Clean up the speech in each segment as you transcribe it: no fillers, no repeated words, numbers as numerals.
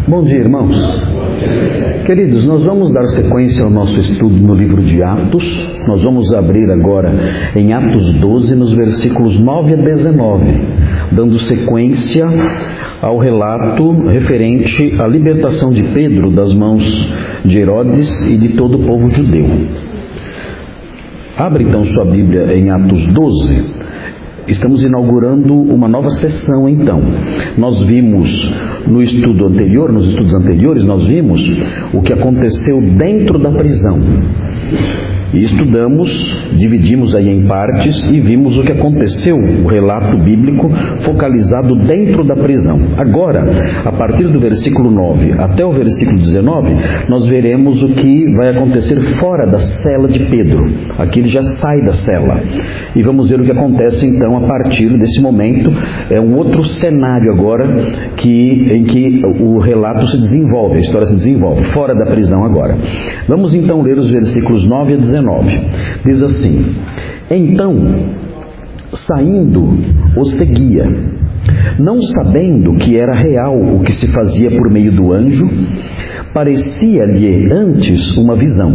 Bom dia, irmãos. Queridos, nós vamos dar sequência ao nosso estudo no livro de Atos. Nós vamos abrir agora em Atos 12, nos versículos 9 a 19, dando sequência ao relato referente à libertação de Pedro das mãos de Herodes e de todo o povo judeu. Abre então sua Bíblia em Atos 12. Estamos inaugurando uma nova sessão então. Nós vimos nos estudos anteriores, nós vimos o que aconteceu dentro da prisão. E estudamos, dividimos aí em partes e vimos o que aconteceu, o relato bíblico focalizado dentro da prisão. Agora, a partir do versículo 9 até o versículo 19, nós veremos o que vai acontecer fora da cela de Pedro. Aqui ele já sai da cela. E vamos ver o que acontece então a partir desse momento. É um outro cenário agora em que o relato se desenvolve, a história se desenvolve, fora da prisão agora. Vamos então ler os versículos 9 a 19. Diz assim: Então, saindo, o seguia, não sabendo que era real o que se fazia por meio do anjo, parecia-lhe antes uma visão.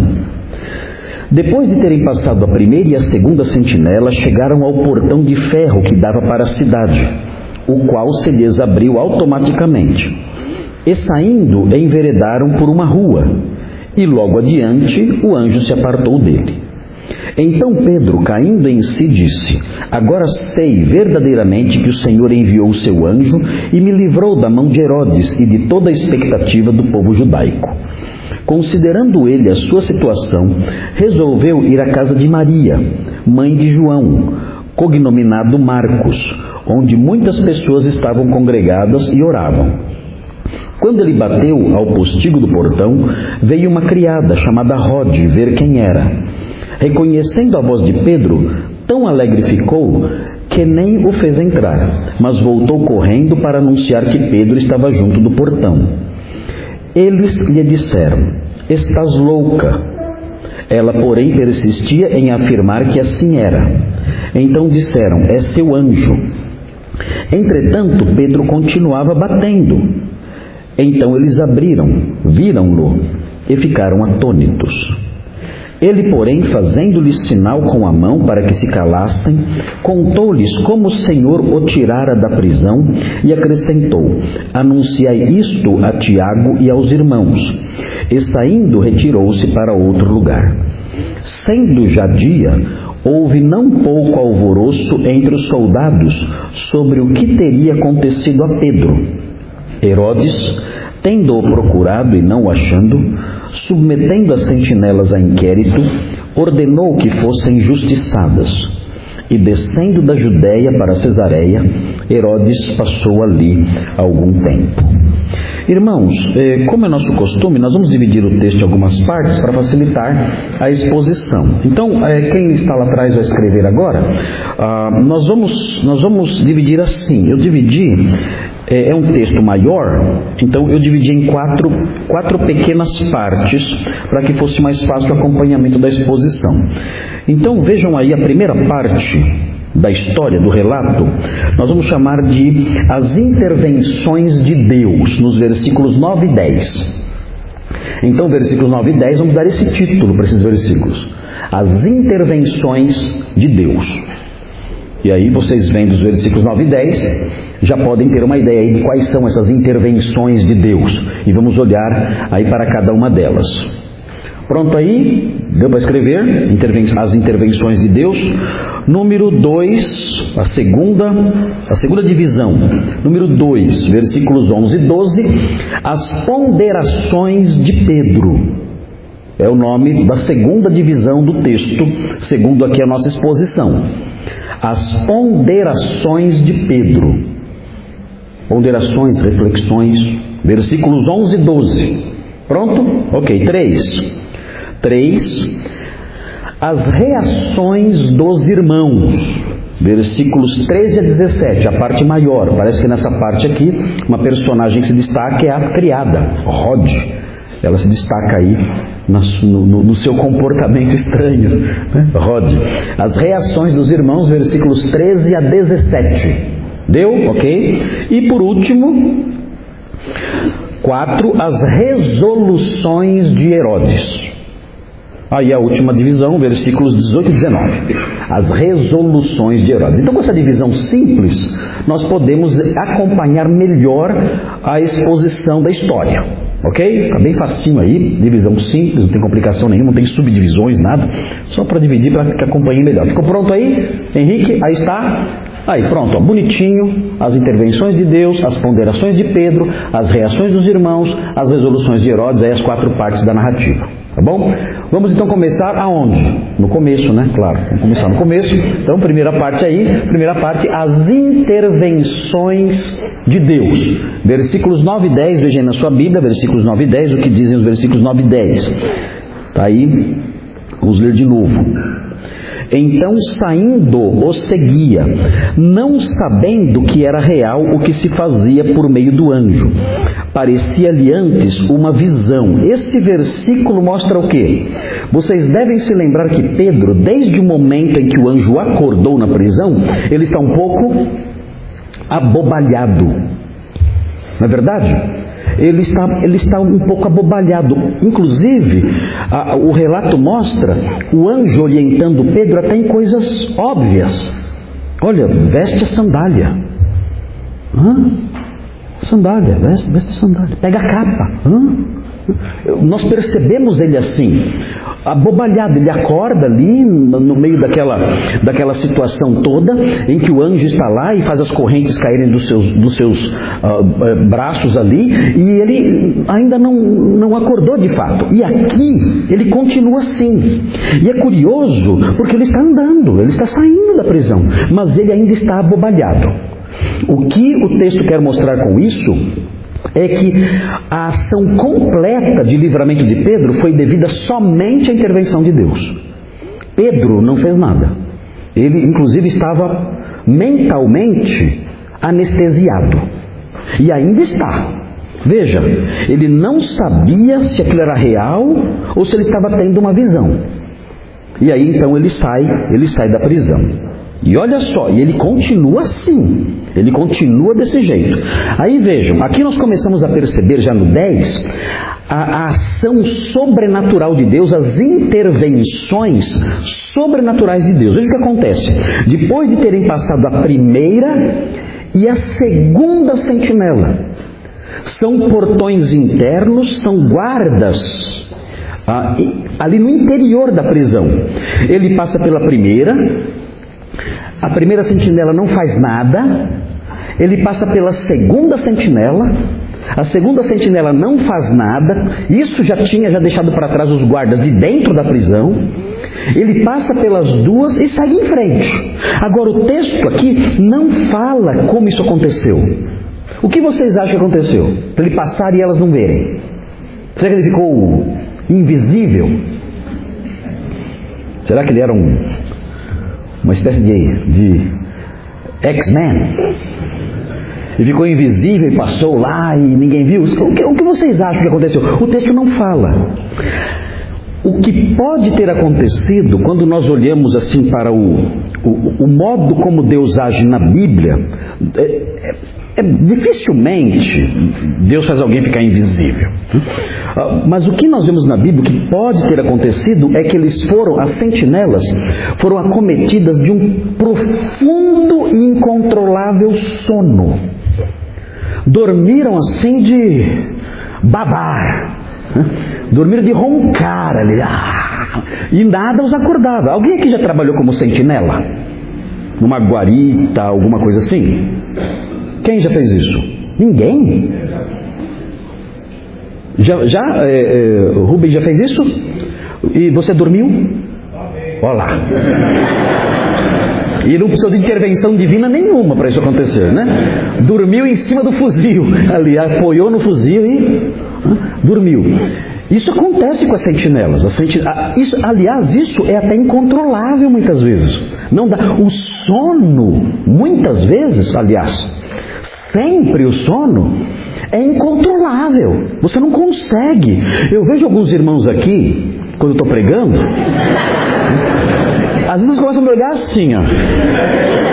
Depois de terem passado a primeira e a segunda sentinela, chegaram ao portão de ferro que dava para a cidade, o qual se lhes abriu automaticamente. E saindo, enveredaram por uma rua, e logo adiante o anjo se apartou dele. Então Pedro, caindo em si, disse: Agora sei verdadeiramente que o Senhor enviou o seu anjo e me livrou da mão de Herodes e de toda a expectativa do povo judaico. Considerando ele a sua situação, resolveu ir à casa de Maria, mãe de João, cognominado Marcos, onde muitas pessoas estavam congregadas e oravam. Quando ele bateu ao postigo do portão, veio uma criada chamada Rode ver quem era. Reconhecendo a voz de Pedro, tão alegre ficou que nem o fez entrar, mas voltou correndo para anunciar que Pedro estava junto do portão. Eles lhe disseram: Estás louca. Ela, porém, persistia em afirmar que assim era. Então disseram: É seu anjo. Entretanto, Pedro continuava batendo. Então eles abriram, viram-no e ficaram atônitos. Ele, porém, fazendo-lhes sinal com a mão para que se calassem, contou-lhes como o Senhor o tirara da prisão e acrescentou: Anunciai isto a Tiago e aos irmãos. E saindo, retirou-se para outro lugar. Sendo já dia, houve não pouco alvoroço entre os soldados sobre o que teria acontecido a Pedro. Herodes, tendo-o procurado e não o achando, submetendo as sentinelas a inquérito, ordenou que fossem justiçadas. E descendo da Judéia para Cesareia, Herodes passou ali algum tempo. Irmãos, como é nosso costume, nós vamos dividir o texto em algumas partes para facilitar a exposição. Então, quem está lá atrás vai escrever agora. Nós vamos dividir assim. Eu dividi... É um texto maior, então eu dividi em quatro pequenas partes para que fosse mais fácil o acompanhamento da exposição. Então vejam aí a primeira parte da história, do relato, nós vamos chamar de as intervenções de Deus, nos versículos 9 e 10. Então, versículos 9 e 10, vamos dar esse título para esses versículos: As intervenções de Deus. E aí vocês vendo os versículos 9 e 10, já podem ter uma ideia aí de quais são essas intervenções de Deus. E vamos olhar aí para cada uma delas. Pronto aí? Deu para escrever? As intervenções de Deus. Número 2, a segunda divisão. Número 2, versículos 11 e 12. As ponderações de Pedro. É o nome da segunda divisão do texto, segundo aqui a nossa exposição. As ponderações de Pedro. Ponderações, reflexões, versículos 11 e 12. Pronto? Ok, 3. As reações dos irmãos. Versículos 13 a 17, a parte maior. Parece que nessa parte aqui, uma personagem que se destaca é a criada, Rode. Ela se destaca aí no seu comportamento estranho, né? Rode. As reações dos irmãos, versículos 13 a 17. Deu? Ok? E por último, 4, as resoluções de Herodes. Aí a última divisão, versículos 18 e 19. As resoluções de Herodes. Então, com essa divisão simples, nós podemos acompanhar melhor a exposição da história. Ok? Está bem facinho aí, divisão simples, não tem complicação nenhuma, não tem subdivisões, nada. Só para dividir, para que acompanhem melhor. Ficou pronto aí, Henrique? Aí está. Aí, pronto, ó, bonitinho, as intervenções de Deus, as ponderações de Pedro, as reações dos irmãos, as resoluções de Herodes, aí as 4 partes da narrativa. Tá bom? Vamos então começar aonde? No começo, né? Claro, vamos começar no começo. Então, primeira parte aí, primeira parte, as intervenções de Deus. Versículos 9 e 10, vejam na sua Bíblia, versículos 9 e 10, o que dizem os versículos 9 e 10. Tá aí, vamos ler de novo. Então, saindo, o seguia, não sabendo que era real o que se fazia por meio do anjo. Parecia-lhe antes uma visão. Esse versículo mostra o quê? Vocês devem se lembrar que Pedro, desde o momento em que o anjo acordou na prisão, ele está um pouco abobalhado. Não é verdade? Ele está um pouco abobalhado. Inclusive, o relato mostra o anjo orientando Pedro até em coisas óbvias. Olha, veste a sandália. Sandália, veste a sandália. Pega a capa. Nós percebemos ele assim, abobalhado. Ele acorda ali no meio daquela situação toda, em que o anjo está lá e faz as correntes caírem dos seus braços ali, e ele ainda não acordou de fato. E aqui ele continua assim. E é curioso porque ele está andando, ele está saindo da prisão, mas ele ainda está abobalhado. O que o texto quer mostrar com isso é que a ação completa de livramento de Pedro foi devida somente à intervenção de Deus. Pedro não fez nada. Ele, inclusive, estava mentalmente anestesiado. E ainda está. Veja, ele não sabia se aquilo era real ou se ele estava tendo uma visão. E aí, então, ele sai da prisão. E olha só, e ele continua assim, ele continua desse jeito. Aí vejam, aqui nós começamos a perceber já no 10, a ação sobrenatural de Deus, as intervenções sobrenaturais de Deus. Veja o que acontece. Depois de terem passado a primeira e a segunda sentinela, são portões internos, são guardas ali no interior da prisão. Ele passa pela primeira. A primeira sentinela não faz nada. Ele passa pela segunda sentinela. A segunda sentinela não faz nada. Isso já tinha deixado para trás os guardas de dentro da prisão. Ele passa pelas duas e segue em frente. Agora o texto aqui não fala como isso aconteceu. O que vocês acham que aconteceu? Para ele passar e elas não verem. Será que ele ficou invisível? Será que ele era uma espécie de X-Men? E ficou invisível e passou lá e ninguém viu? O que vocês acham que aconteceu? O texto não fala. O que pode ter acontecido, quando nós olhamos assim para o modo como Deus age na Bíblia, dificilmente Deus faz alguém ficar invisível. Mas o que nós vemos na Bíblia, o que pode ter acontecido, é que as sentinelas foram acometidas de um profundo e incontrolável sono. Dormiram assim de babar, dormiram de roncar ali, e nada os acordava. Alguém aqui já trabalhou como sentinela? Numa guarita, alguma coisa assim? Quem já fez isso? Ninguém? Rubens já fez isso? E você dormiu? Olha lá. E não precisou de intervenção divina nenhuma para isso acontecer, né? Dormiu em cima do fuzil, ali, apoiou no fuzil e dormiu. Isso acontece com as sentinelas. Isso é até incontrolável muitas vezes. Não dá. O sono, muitas vezes, sempre o sono é incontrolável. Você não consegue. Eu vejo alguns irmãos aqui, quando eu estou pregando, às vezes começam a me olhar assim, ó.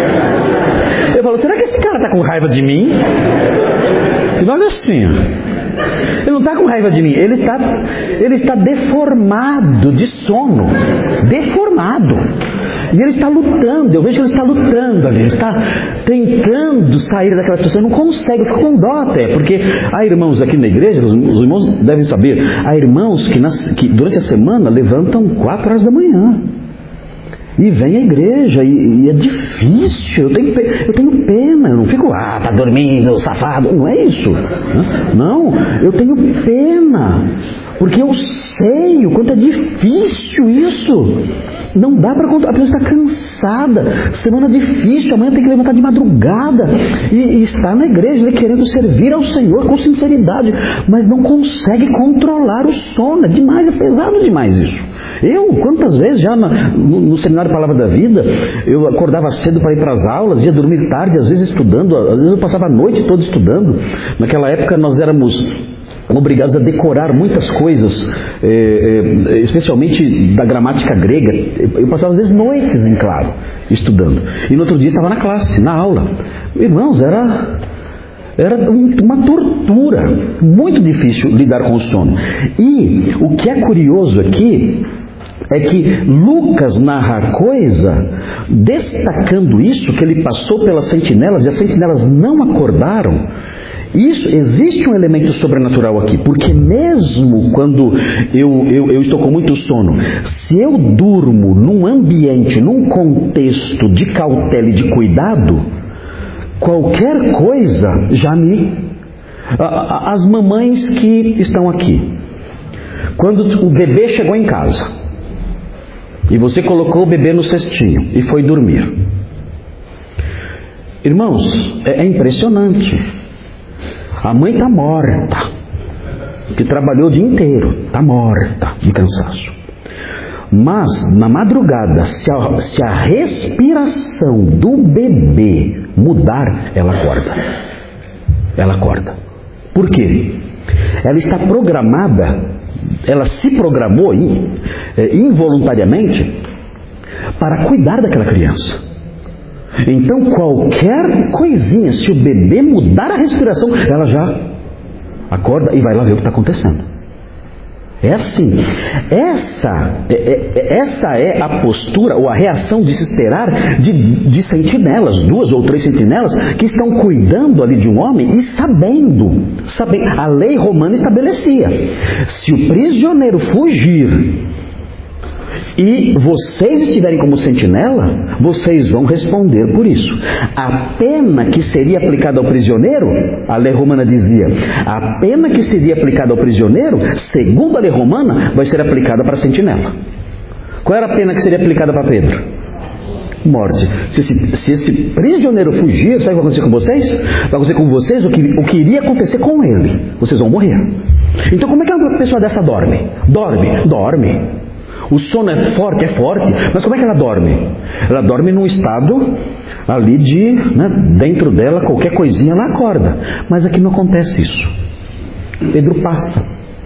Eu falo, será que esse cara está com raiva de mim? E olha assim, ó. Ele não está com raiva de mim. Ele está deformado de sono. Deformado. E ele está lutando. Eu vejo que ele está lutando ali. Ele está tentando sair daquela situação. Ele não consegue. Eu fico com dó até. Porque há irmãos aqui na igreja, os irmãos devem saber, há irmãos que durante a semana levantam 4 horas da manhã. E vem à igreja, e é difícil, eu tenho pena, eu não fico, tá dormindo, safado, não é isso. Não, eu tenho pena, porque eu sei o quanto é difícil isso. Não dá para contar, a pessoa está cansada, semana difícil, amanhã tem que levantar de madrugada, e está na igreja, querendo servir ao Senhor com sinceridade, mas não consegue controlar o sono, é demais, é pesado demais isso. Eu, quantas vezes já no seminário Palavra da Vida, eu acordava cedo para ir para as aulas, ia dormir tarde, às vezes estudando, às vezes eu passava a noite toda estudando. Naquela época nós éramos obrigados a decorar muitas coisas, especialmente da gramática grega. Eu passava às vezes noites em claro, estudando. E no outro dia estava na classe, na aula. Irmãos, era uma tortura, muito difícil lidar com o sono. E o que é curioso aqui é que Lucas narra a coisa destacando isso, que ele passou pelas sentinelas e as sentinelas não acordaram. Isso, existe um elemento sobrenatural aqui, porque mesmo quando eu estou com muito sono, se eu durmo num ambiente, num contexto de cautela e de cuidado, qualquer coisa já me... As mamães que estão aqui, quando o bebê chegou em casa e você colocou o bebê no cestinho e foi dormir, irmãos, é impressionante. A mãe está morta, que trabalhou o dia inteiro, está morta de cansaço. Mas na madrugada, se a respiração do bebê mudar, ela acorda. Ela acorda. Por quê? Ela está programada, ela se programou involuntariamente para cuidar daquela criança. Então qualquer coisinha, se o bebê mudar a respiração, ela já acorda e vai lá ver o que está acontecendo. É assim. Esta é a postura ou a reação de se esperar de sentinelas, 2 ou 3 sentinelas que estão cuidando ali de um homem e sabendo. A lei romana estabelecia: se o prisioneiro fugir e vocês estiverem como sentinela, vocês vão responder por isso. A pena que seria aplicada ao prisioneiro, a lei romana dizia, a pena que seria aplicada ao prisioneiro, segundo a lei romana, vai ser aplicada para a sentinela. Qual era a pena que seria aplicada para Pedro? Morte. Se esse prisioneiro fugir, sabe o que vai acontecer com vocês? Vai acontecer com vocês o que iria acontecer com ele. Vocês vão morrer. Então como é que uma pessoa dessa dorme? Dorme. O sono é forte, mas como é que ela dorme? Ela dorme num estado ali dentro dela, qualquer coisinha ela acorda. Mas aqui não acontece isso. Pedro passa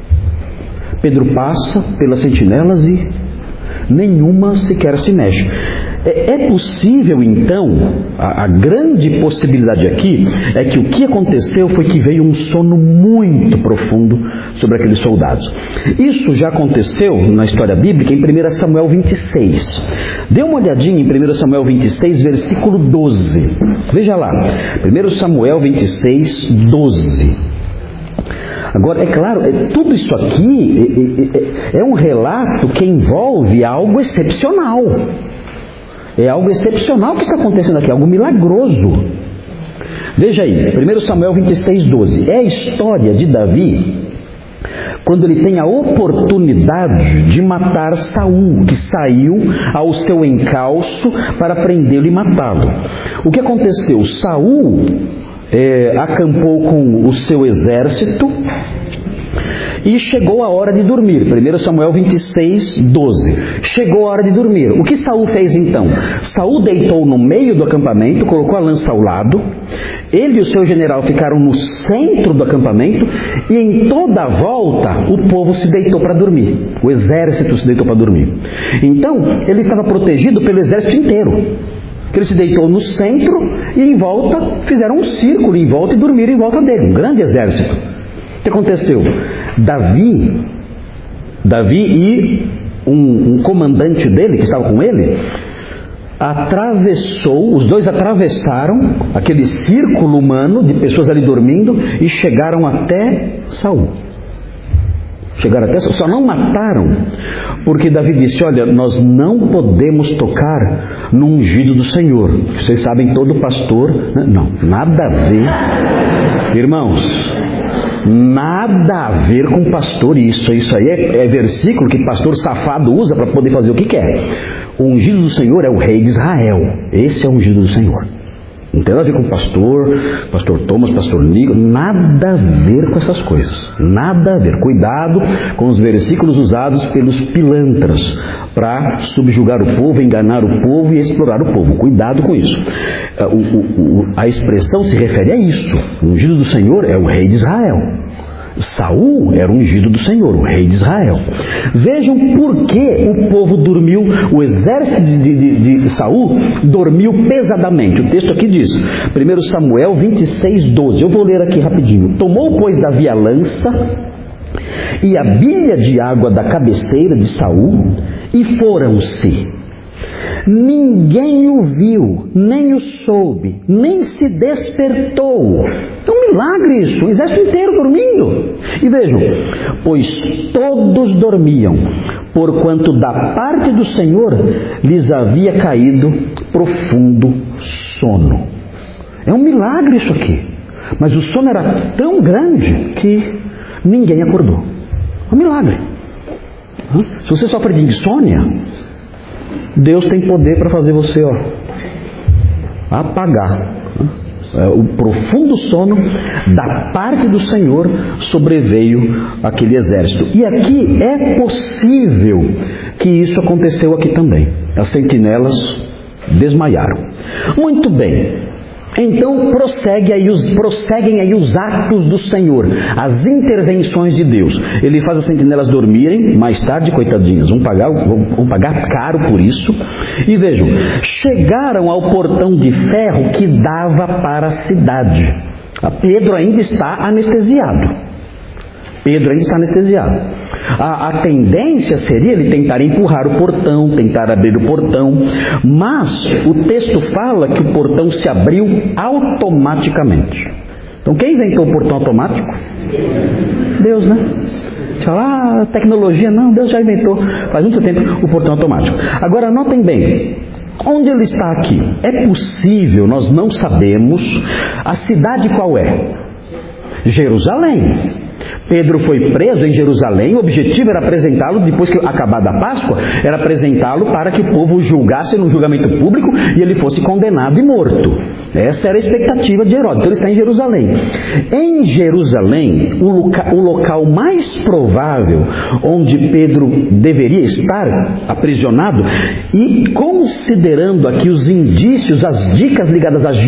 pelas sentinelas e nenhuma sequer se mexe. É possível então, a grande possibilidade aqui é que o que aconteceu foi que veio um sono muito profundo sobre aqueles soldados. Isso já aconteceu na história bíblica em 1 Samuel 26. Dê uma olhadinha em 1 Samuel 26, versículo 12. Veja lá, 1 Samuel 26, 12. Agora, é claro, tudo isso aqui é um relato que envolve algo excepcional. É algo excepcional que está acontecendo aqui, algo milagroso. Veja aí, 1 Samuel 26, 12. É a história de Davi, quando ele tem a oportunidade de matar Saul, que saiu ao seu encalço para prendê-lo e matá-lo. O que aconteceu? Saul acampou com o seu exército e chegou a hora de dormir. 1 Samuel 26, 12. Chegou a hora de dormir. O que Saul fez então? Saul deitou no meio do acampamento, colocou a lança ao lado. Ele e o seu general ficaram no centro do acampamento e em toda a volta o povo se deitou para dormir. O exército se deitou para dormir. Então ele estava protegido pelo exército inteiro. Ele se deitou no centro e em volta fizeram um círculo em volta e dormiram em volta dele. Um grande exército. O que aconteceu? Davi e um comandante dele, que estava com ele, os dois atravessaram aquele círculo humano de pessoas ali dormindo e chegaram até Saul. Só não mataram, porque Davi disse: olha, nós não podemos tocar no ungido do Senhor. Vocês sabem, todo pastor... Não, nada a ver. Irmãos, nada a ver com pastor isso. Isso aí é versículo que pastor safado usa para poder fazer o que quer. O ungido do Senhor é o rei de Israel. Esse é o ungido do Senhor. Não tem nada a ver com pastor Thomas, pastor Nico, nada a ver com essas coisas. Nada a ver. Cuidado com os versículos usados pelos pilantras para subjugar o povo, enganar o povo e explorar o povo. Cuidado com isso. A expressão se refere a isso. O ungido do Senhor é o rei de Israel. Saul era o ungido do Senhor, o rei de Israel. Vejam por que o povo dormiu, o exército de Saul dormiu pesadamente. O texto aqui diz, 1 Samuel 26:12. Eu vou ler aqui rapidinho. Tomou, pois, Davi a lança e a bilha de água da cabeceira de Saul e foram-se. Ninguém o viu, nem o soube, nem se despertou. É um milagre isso, o exército inteiro dormindo. E vejam, pois todos dormiam, porquanto da parte do Senhor lhes havia caído profundo sono. É um milagre isso aqui. Mas o sono era tão grande que ninguém acordou. É um milagre. Se você sofre de insônia, Deus tem poder para fazer você apagar. O profundo sono da parte do Senhor sobreveio aquele exército. E aqui é possível que isso aconteceu aqui também. As sentinelas desmaiaram. Muito bem. Então prosseguem aí os atos do Senhor, as intervenções de Deus. Ele faz as sentinelas dormirem, mais tarde, coitadinhas, vão pagar caro por isso. E vejam, chegaram ao portão de ferro que dava para a cidade. Pedro ainda está anestesiado. A tendência seria ele tentar empurrar o portão, tentar abrir o portão, mas o texto fala que o portão se abriu automaticamente. Então quem inventou o portão automático? Deus, né? Você fala, tecnologia, não, Deus já inventou faz muito tempo o portão automático. Agora notem bem, onde ele está aqui? É possível, nós não sabemos, a cidade qual é? Jerusalém. Pedro foi preso em Jerusalém, o objetivo era apresentá-lo, depois que acabada a Páscoa, era apresentá-lo para que o povo o julgasse no julgamento público e ele fosse condenado e morto. Essa era a expectativa de Herodes. Então ele está em Jerusalém. Em Jerusalém, o local mais provável onde Pedro deveria estar aprisionado, e considerando aqui os indícios, as dicas ligadas à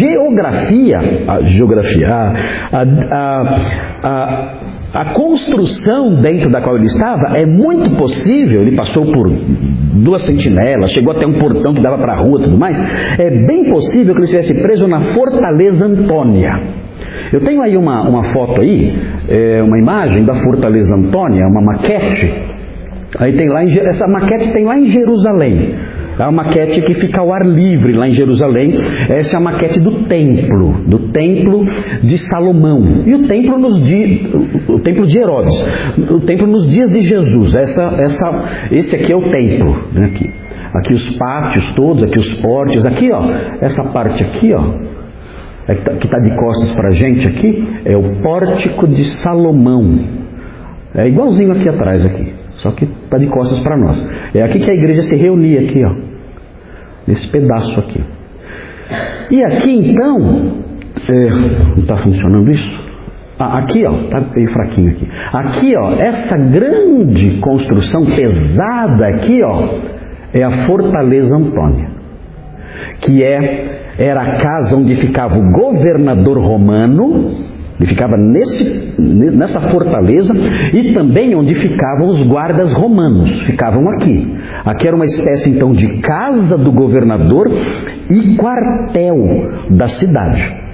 a construção dentro da qual ele estava, é muito possível, ele passou por 2 sentinelas, chegou até um portão que dava para a rua e tudo mais, é bem possível que ele estivesse preso na Fortaleza Antônia. Eu tenho aí uma foto aí, uma imagem da Fortaleza Antônia, uma maquete, aí tem lá essa maquete tem lá em Jerusalém. É uma maquete que fica ao ar livre lá em Jerusalém. Essa é a maquete do templo de Salomão. E o templo de Herodes. O templo nos dias de Jesus. Esse aqui é o templo. Né? Aqui os pátios todos, aqui os pórtios. Aqui, essa parte aqui, que está de costas para a gente aqui, é o pórtico de Salomão. É igualzinho aqui atrás aqui. Só que está de costas para nós. É aqui que a igreja se reunia, aqui, nesse pedaço aqui. E aqui então, não está funcionando isso? Aqui, está meio fraquinho aqui. Aqui, essa grande construção pesada aqui, é a Fortaleza Antônia, que era a casa onde ficava o governador romano. Ele ficava nessa fortaleza, e também onde ficavam os guardas romanos, ficavam aqui. Aqui era uma espécie então de casa do governador e quartel da cidade.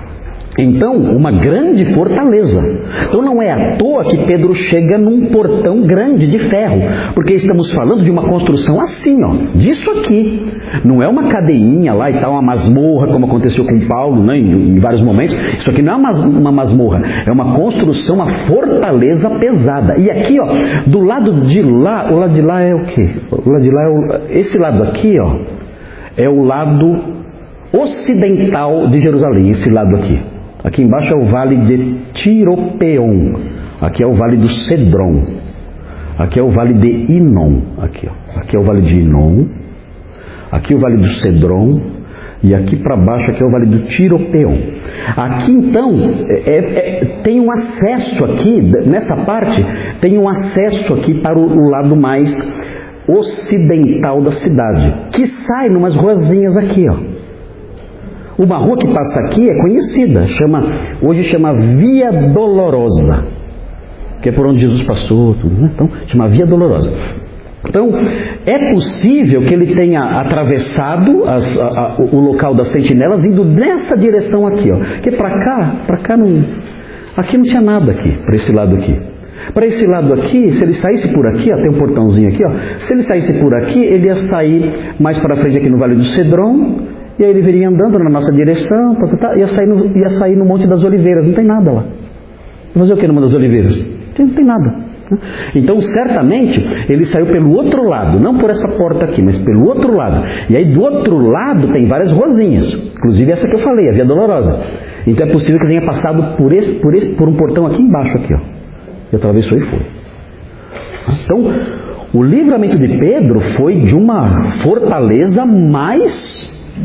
Então, uma grande fortaleza. Então não é à toa que Pedro chega num portão grande de ferro, porque estamos falando de uma construção assim, ó, disso aqui. Não é uma cadeinha lá e tal, uma masmorra, como aconteceu com Paulo, né, em vários momentos. Isso aqui não é uma masmorra, é uma construção, uma fortaleza pesada. E aqui, ó, do lado de lá, o lado de lá é o quê? O lado de lá esse lado aqui, ó, é o lado ocidental de Jerusalém, esse lado aqui. Aqui embaixo é o vale de Tiropeon. Aqui é o vale do Cedron. Aqui é o vale de Inom. Aqui, ó. Aqui é o vale de Inom. Aqui é o vale do Cedron. E aqui para baixo aqui é o vale do Tiropeon. Aqui então tem um acesso aqui, nessa parte, tem um acesso aqui para o lado mais ocidental da cidade, que sai numas ruazinhas aqui, ó. Uma rua que passa aqui é conhecida, hoje chama Via Dolorosa, que é por onde Jesus passou, tudo, né? Então, chama Via Dolorosa. Então, é possível que ele tenha atravessado o local das sentinelas indo nessa direção aqui, ó. Porque para cá não, aqui não tinha nada aqui, para esse lado aqui. Para esse lado aqui, se ele saísse por aqui, ó, tem um portãozinho aqui, ó. Se ele saísse por aqui, ele ia sair mais para frente aqui no Vale do Cedron. E aí ele viria andando na nossa direção, ia sair no Monte das Oliveiras, não tem nada lá. Vai fazer o que no Monte das Oliveiras? Não tem nada. Então, certamente, ele saiu pelo outro lado, não por essa porta aqui, mas pelo outro lado. E aí do outro lado tem várias ruazinhas, inclusive essa que eu falei, a Via Dolorosa. Então é possível que ele tenha passado por um portão aqui embaixo, aqui, ó. E atravessou e foi. Então, o livramento de Pedro foi de uma fortaleza mais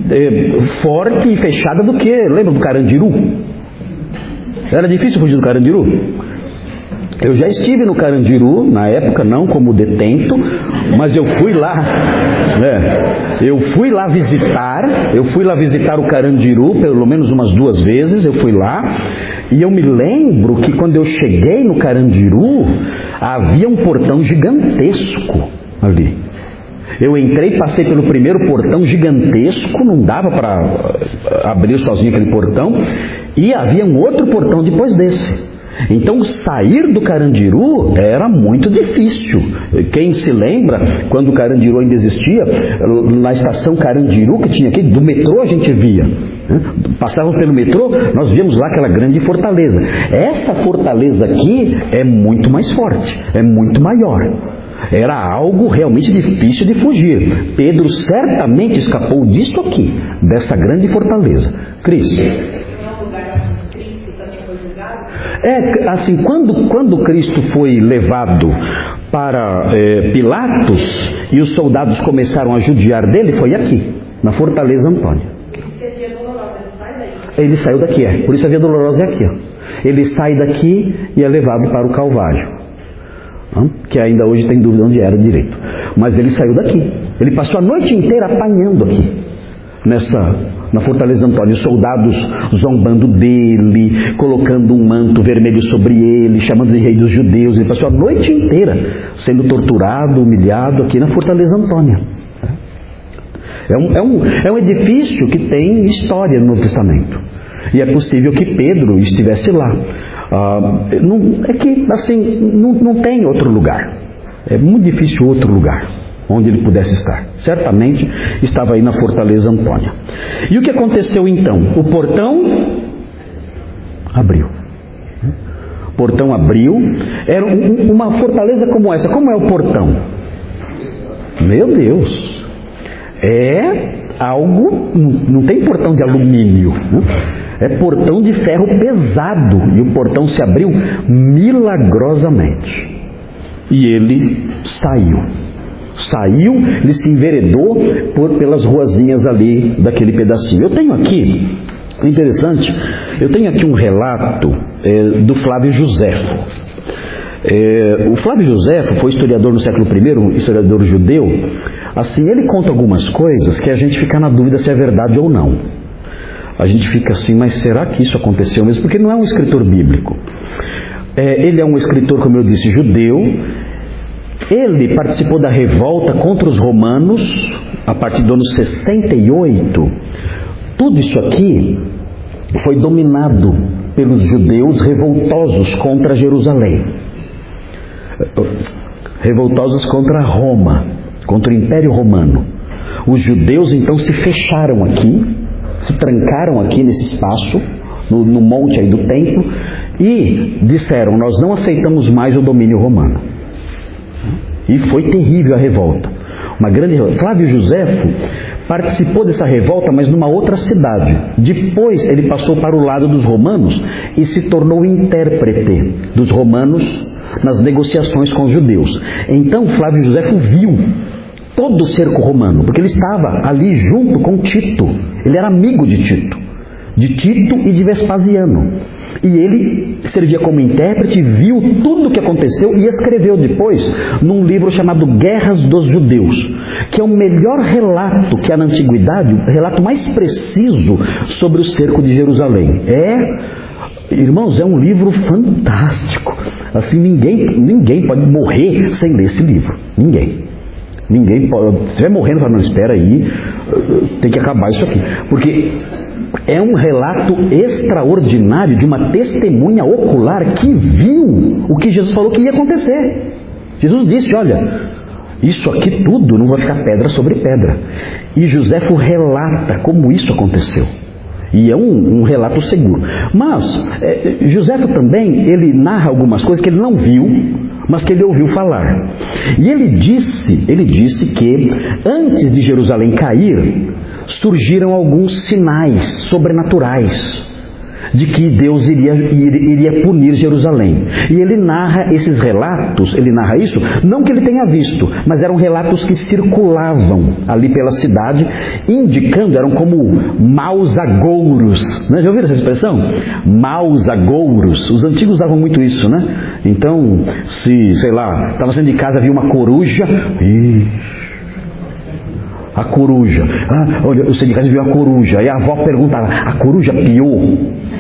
forte e fechada do que, lembra do Carandiru? Era difícil fugir do Carandiru? Eu já estive no Carandiru, na época não como detento, mas eu fui lá, né? Eu fui lá visitar o Carandiru, pelo menos umas 2 vezes, eu fui lá, e eu me lembro que quando eu cheguei no Carandiru, havia um portão gigantesco ali. Eu entrei, passei pelo primeiro portão gigantesco, não dava para abrir sozinho aquele portão, e havia um outro portão depois desse. Então sair do Carandiru era muito difícil. Quem se lembra, quando o Carandiru ainda existia, na estação Carandiru que tinha aqui, do metrô a gente via, né? Passávamos pelo metrô, nós víamos lá aquela grande fortaleza. Essa fortaleza aqui é muito mais forte, é muito maior. Era algo realmente difícil de fugir. Pedro certamente escapou disso aqui, dessa grande fortaleza. Cristo. Assim, quando Cristo foi levado para Pilatos e os soldados começaram a judiar dele, foi aqui, na Fortaleza Antônia. Ele saiu daqui, por isso a Via Dolorosa é aqui, ó. Ele sai daqui e é levado para o Calvário, que ainda hoje tem dúvida onde era direito. Mas ele saiu daqui. Ele passou a noite inteira apanhando aqui, na Fortaleza Antônia, os soldados zombando dele, colocando um manto vermelho sobre ele, chamando de rei dos judeus. Ele passou a noite inteira sendo torturado, humilhado aqui na Fortaleza Antônia. É um edifício que tem história no Novo Testamento. E é possível que Pedro estivesse lá. Não tem outro lugar. É muito difícil outro lugar onde ele pudesse estar. Certamente estava aí na Fortaleza Antônia. E o que aconteceu então? O portão abriu. O portão abriu. Era uma fortaleza como essa. Como é o portão? Meu Deus! É algo... Não tem portão de alumínio, né? É portão de ferro pesado. E o portão se abriu milagrosamente. E ele saiu, ele se enveredou pelas ruazinhas ali daquele pedacinho. Eu tenho aqui, interessante, um relato do Flávio Joséfo. O Flávio Joséfo foi historiador no século I, historiador judeu. Assim, ele conta algumas coisas que a gente fica na dúvida se é verdade ou não. A gente fica assim, mas será que isso aconteceu mesmo? Porque não é um escritor bíblico. Ele é um escritor, como eu disse, judeu. Ele participou da revolta contra os romanos a partir do ano 68. Tudo isso aqui foi dominado pelos judeus revoltosos contra Jerusalém. Revoltosos contra Roma, contra o Império Romano. Os judeus então se fecharam aqui, se trancaram aqui nesse espaço, no monte aí do templo, e disseram: nós não aceitamos mais o domínio romano. E foi terrível a revolta. Uma grande revolta. Flávio Josefo participou dessa revolta, mas numa outra cidade. Depois ele passou para o lado dos romanos e se tornou intérprete dos romanos nas negociações com os judeus. Então Flávio Josefo viu todo o cerco romano, porque ele estava ali junto com Tito. Ele era amigo de Tito e de Vespasiano. E ele servia como intérprete, viu tudo o que aconteceu e escreveu depois num livro chamado Guerras dos Judeus, que é o melhor relato que há na antiguidade, o relato mais preciso sobre o cerco de Jerusalém. Irmãos, é um livro fantástico. Assim, ninguém pode morrer sem ler esse livro. Ninguém pode. Se estiver morrendo, fala: não, espera aí, tem que acabar isso aqui. Porque é um relato extraordinário de uma testemunha ocular que viu o que Jesus falou que ia acontecer. Jesus disse: olha, isso aqui tudo não vai ficar pedra sobre pedra. E Josefo relata como isso aconteceu. E é um relato seguro. Mas Josefo também, ele narra algumas coisas que ele não viu, mas que ele ouviu falar. E ele disse que antes de Jerusalém cair, surgiram alguns sinais sobrenaturais de que Deus iria punir Jerusalém. E ele narra esses relatos, ele narra isso, não que ele tenha visto, mas eram relatos que circulavam ali pela cidade, indicando, eram como maus agouros. Né? Já ouviram essa expressão? Maus agouros. Os antigos usavam muito isso, né? Então, se, sei lá, estava saindo de casa, viu uma coruja, a coruja. Olha, eu sei de casa, viu a coruja. E a avó perguntava: a coruja piou?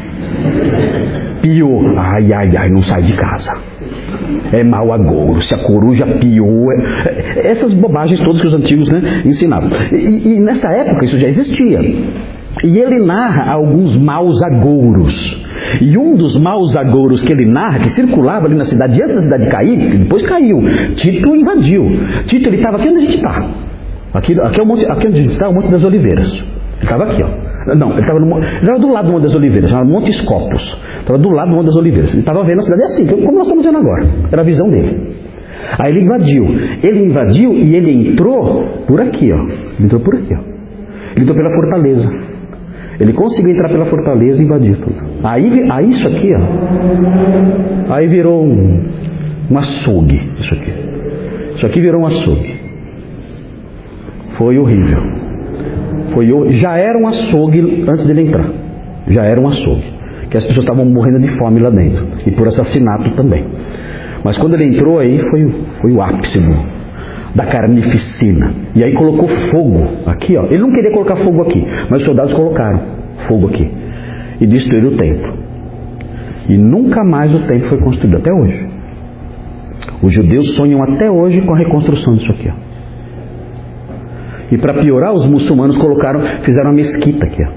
Piou. Ai, não sai de casa. É mau agouro. Se a coruja piou. Essas bobagens todas que os antigos, né, ensinavam. E nessa época isso já existia. E ele narra alguns maus agouros. E um dos maus agouros que ele narra, que circulava ali na cidade, antes da cidade cair, que depois caiu, Tito invadiu. Tito, ele estava aqui onde a gente está. Aqui é o monte, aqui onde a gente está, é o Monte das Oliveiras. Ele estava aqui, ó. Não, ele estava do lado do Monte das Oliveiras, chamado Monte Scopus. Estava do lado do Monte das Oliveiras. Ele estava vendo a cidade assim, como nós estamos vendo agora. Era a visão dele. Aí ele invadiu. E ele entrou por aqui, ó. Ele entrou por aqui, ó. Ele entrou pela fortaleza. Ele conseguiu entrar pela fortaleza e invadir tudo. Aí isso aqui, ó. Aí virou um açougue. Isso aqui virou um açougue. Foi horrível. Já era um açougue antes dele entrar. Já era um açougue. Que as pessoas estavam morrendo de fome lá dentro. E por assassinato também. Mas quando ele entrou aí, foi o ápice da carnificina. E aí colocou fogo aqui, ó. Ele não queria colocar fogo aqui, mas os soldados colocaram fogo aqui. E destruíram o templo. E nunca mais o templo foi construído, até hoje. Os judeus sonham até hoje com a reconstrução disso aqui, ó. E para piorar, os muçulmanos fizeram uma mesquita aqui, ó.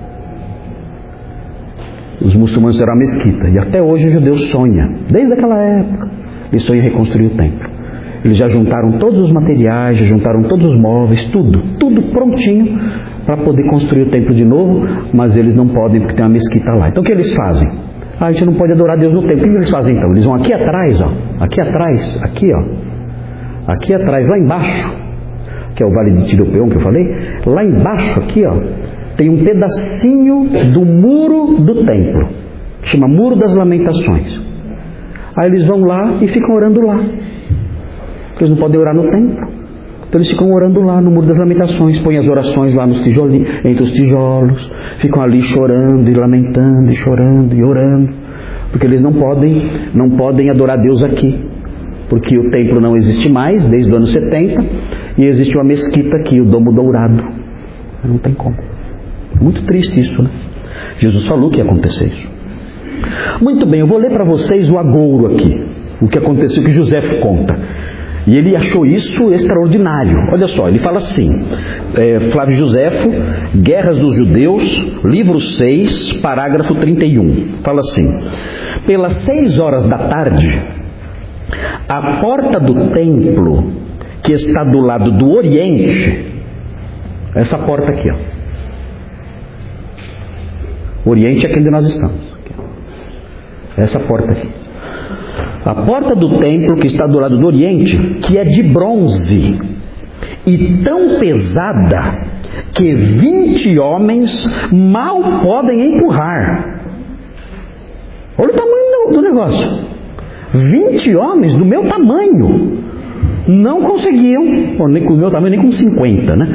Os muçulmanos fizeram uma mesquita. E até hoje o judeu sonha, desde aquela época, ele sonha em reconstruir o templo. Eles já juntaram todos os materiais, já juntaram todos os móveis, tudo prontinho para poder construir o templo de novo, mas eles não podem porque tem uma mesquita lá. Então o que eles fazem? A gente não pode adorar Deus no templo. O que eles fazem então? Eles vão aqui atrás, ó. Aqui atrás, aqui, ó. Aqui atrás, lá embaixo, que é o Vale de Tiropeão que eu falei, lá embaixo aqui, ó, tem um pedacinho do muro do templo, que chama Muro das Lamentações. Aí eles vão lá e ficam orando lá. Eles não podem orar no templo, então eles ficam orando lá no Muro das Lamentações, põem as orações lá nos tijolinhos, entre os tijolos, ficam ali chorando e lamentando e chorando e orando, porque eles não podem adorar Deus aqui. Porque o templo não existe mais, desde o ano 70, e existe uma mesquita aqui, o Domo Dourado. Não tem como. Muito triste isso, né? Jesus falou que ia acontecer isso. Muito bem, eu vou ler para vocês o agouro aqui. O que aconteceu, que José conta. E ele achou isso extraordinário. Olha só, ele fala assim, Flávio Joséfo, Guerras dos Judeus, livro 6, parágrafo 31. Fala assim: pelas 6 horas da tarde, a porta do templo, que está do lado do oriente, essa porta aqui, ó. Oriente é aqui onde nós estamos. Essa porta aqui. A porta do templo que está do lado do oriente, que é de bronze e tão pesada que 20 homens mal podem empurrar. Olha o tamanho do negócio. 20 homens do meu tamanho não conseguiam, nem com o meu tamanho, nem com 50, né?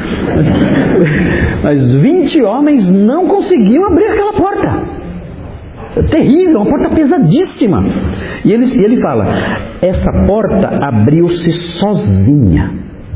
Mas 20 homens não conseguiam abrir aquela porta. É terrível, uma porta pesadíssima. E ele fala, essa porta abriu-se sozinha.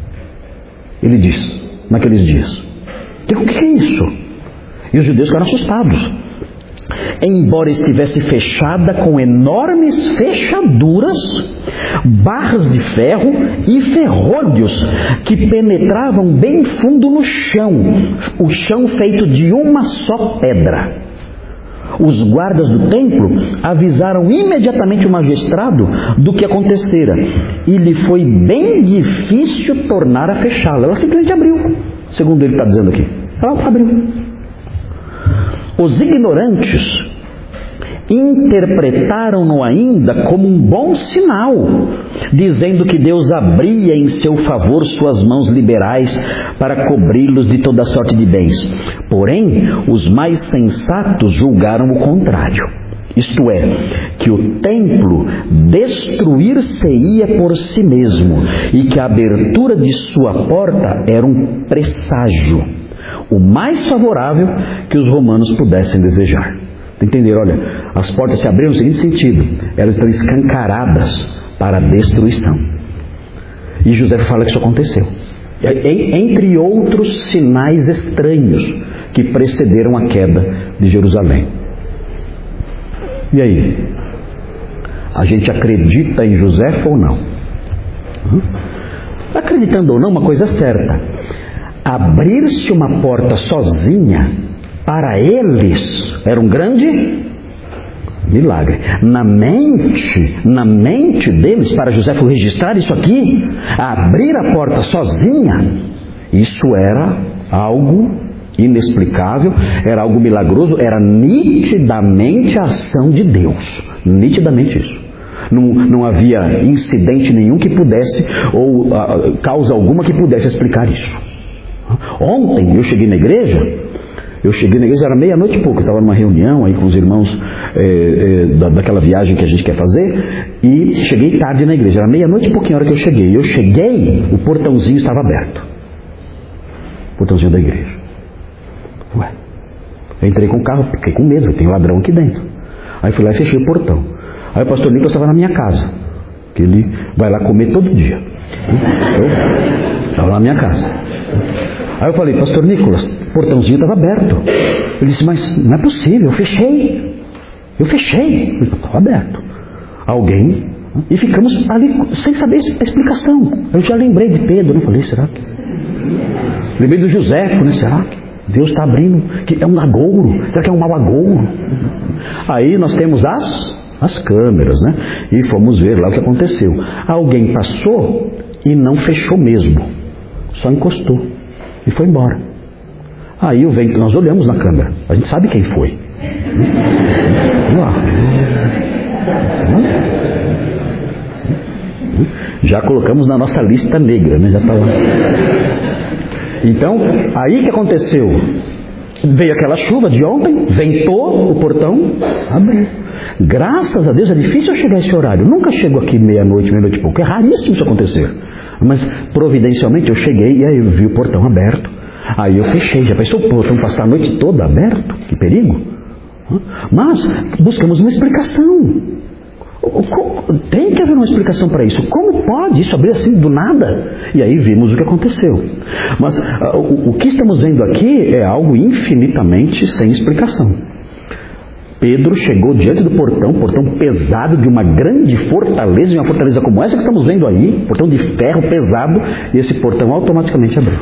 Ele diz, naqueles dias. O que é isso? E os judeus ficaram assustados. Embora estivesse fechada com enormes fechaduras, barras de ferro e ferrolhos que penetravam bem fundo no chão, o chão feito de uma só pedra. Os guardas do templo avisaram imediatamente o magistrado do que acontecera, e lhe foi bem difícil tornar a fechá-la. Ela simplesmente abriu, segundo ele está dizendo aqui. Ela abriu. Os ignorantes interpretaram-no ainda como um bom sinal, dizendo que Deus abria em seu favor suas mãos liberais para cobri-los de toda sorte de bens. Porém, os mais sensatos julgaram o contrário. Isto é, que o templo destruir-se-ia por si mesmo e que a abertura de sua porta era um presságio, o mais favorável que os romanos pudessem desejar. Entenderam? Olha, as portas se abriram no seguinte sentido: elas estão escancaradas para a destruição. E José fala que isso aconteceu, entre outros sinais estranhos que precederam a queda de Jerusalém. E aí? A gente acredita em José ou não? Acreditando ou não, uma coisa é certa: abrir-se uma porta sozinha, para eles, era um grande milagre. Na mente deles, para José registrar isso aqui, abrir a porta sozinha, isso era algo inexplicável, era algo milagroso, era nitidamente a ação de Deus. Nitidamente isso. Não havia incidente nenhum que pudesse, ou causa alguma que pudesse explicar isso. Ontem eu cheguei na igreja, era meia-noite e pouco, eu estava numa reunião aí com os irmãos daquela viagem que a gente quer fazer, e cheguei tarde na igreja, era meia-noite e pouquinho a hora que eu cheguei, o portãozinho estava aberto, o portãozinho da igreja. Ué, eu entrei com o carro, fiquei com medo, tem ladrão aqui dentro. Aí fui lá e fechei o portão. Aí o pastor Nicolas estava na minha casa, que ele vai lá comer todo dia. Eu estava na minha casa. Aí eu falei, pastor Nicolas, o portãozinho estava aberto. Ele disse, mas não é possível, eu fechei. Estava aberto. Alguém, e ficamos ali sem saber a explicação. Eu já lembrei de Pedro, né? Falei, será que? Lembrei do José, né? Será que Deus está abrindo? Que é um agouro? Será que é um mau agouro? Aí nós temos as câmeras, né? E fomos ver lá o que aconteceu. Alguém passou e não fechou mesmo, só encostou e foi embora. Aí nós olhamos na câmera, a gente sabe quem foi. Já colocamos na nossa lista negra, né? Já tá lá. Então, aí que aconteceu? Veio aquela chuva de ontem, ventou, o portão abriu. Graças a Deus é difícil eu chegar a esse horário. Nunca chego aqui meia-noite e pouco. É raríssimo isso acontecer. Mas providencialmente eu cheguei e aí eu vi o portão aberto. Aí eu fechei. Já pensou o portão passar a noite toda aberto? Que perigo. Mas buscamos uma explicação. Tem que haver uma explicação para isso. Como pode isso abrir assim do nada? E aí vimos o que aconteceu. Mas o que estamos vendo aqui é algo infinitamente sem explicação. Pedro chegou diante do portão pesado de uma grande fortaleza, de uma fortaleza como essa que estamos vendo aí, portão de ferro pesado, e esse portão automaticamente abriu.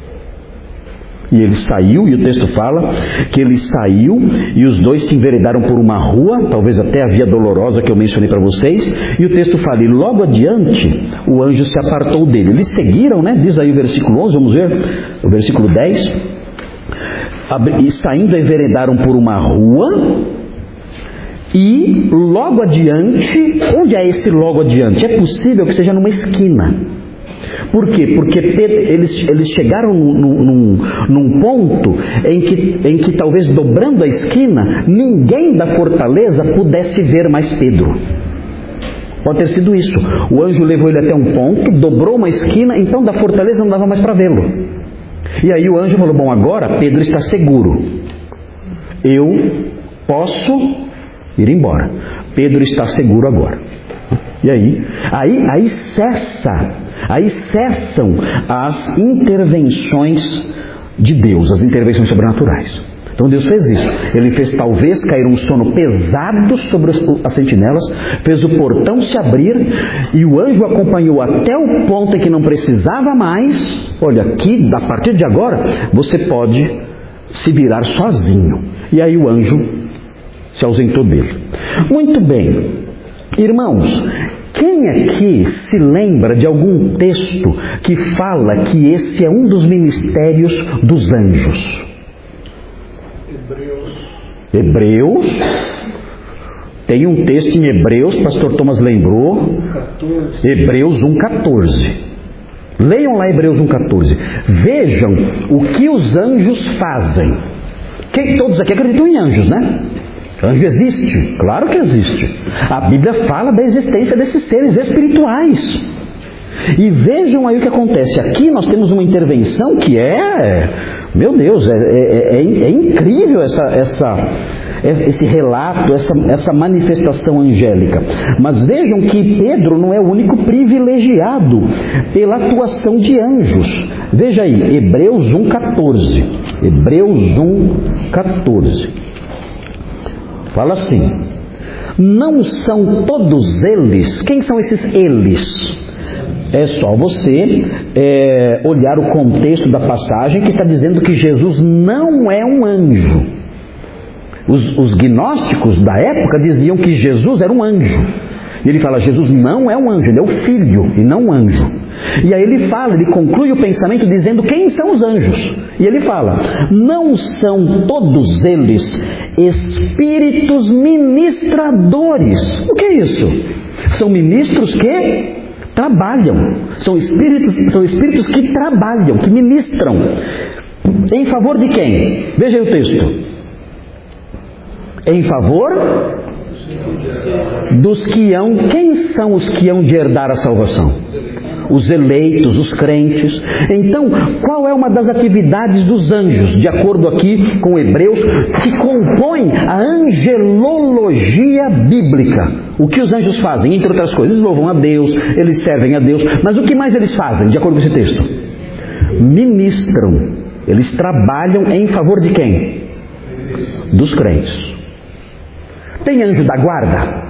E ele saiu, e o texto fala que ele saiu, e os dois se enveredaram por uma rua, talvez até a Via Dolorosa que eu mencionei para vocês, e o texto fala, e logo adiante, o anjo se apartou dele. Eles seguiram, né? Diz aí o versículo 11, vamos ver, o versículo 10. E saindo, enveredaram por uma rua, e logo adiante, onde é esse logo adiante? É possível que seja numa esquina. Por quê? Porque eles chegaram num ponto em que talvez dobrando a esquina, ninguém da fortaleza pudesse ver mais Pedro. Pode ter sido isso. O anjo levou ele até um ponto, dobrou uma esquina, então da fortaleza não dava mais para vê-lo. E aí o anjo falou, bom, agora Pedro está seguro. Eu posso ir embora. Pedro está seguro agora. E aí cessam as intervenções de Deus, as intervenções sobrenaturais. Então Deus fez isso. Ele fez talvez cair um sono pesado sobre as sentinelas, fez o portão se abrir, e o anjo acompanhou até o ponto em que não precisava mais. Olha, aqui, a partir de agora, você pode se virar sozinho. E aí o anjo se ausentou dele. Muito bem, irmãos, quem aqui se lembra de algum texto que fala que esse é um dos ministérios dos anjos? Hebreus. Tem um texto em Hebreus, pastor Thomas lembrou, Hebreus 1,14. Leiam lá Hebreus 1,14. Vejam o que os anjos fazem. Todos aqui acreditam em anjos, né? Anjo existe? Claro que existe. A Bíblia fala da existência desses seres espirituais. E vejam aí o que acontece. Aqui nós temos uma intervenção que meu Deus, é incrível esse relato, essa manifestação angélica. Mas vejam que Pedro não é o único privilegiado pela atuação de anjos. Veja aí, Hebreus 1,14. Hebreus 1,14. Fala assim, não são todos eles. Quem são esses eles? É só você olhar o contexto da passagem, que está dizendo que Jesus não é um anjo. Os gnósticos da época diziam que Jesus era um anjo. E ele fala, Jesus não é um anjo, ele é o filho e não um anjo. E aí ele conclui o pensamento dizendo quem são os anjos. E ele fala, não são todos eles espíritos ministradores. O que é isso? São ministros que trabalham. São espíritos que trabalham, que ministram. Em favor de quem? Veja aí o texto. Em favor dos que hão. Quem são os que hão de herdar a salvação? Os eleitos, os crentes. Então, qual é uma das atividades dos anjos, de acordo aqui com Hebreus, que compõe a angelologia bíblica? O que os anjos fazem? Entre outras coisas, eles louvam a Deus, eles servem a Deus, mas o que mais eles fazem, de acordo com esse texto? Ministram. Eles trabalham em favor de quem? Dos crentes. Tem anjo da guarda?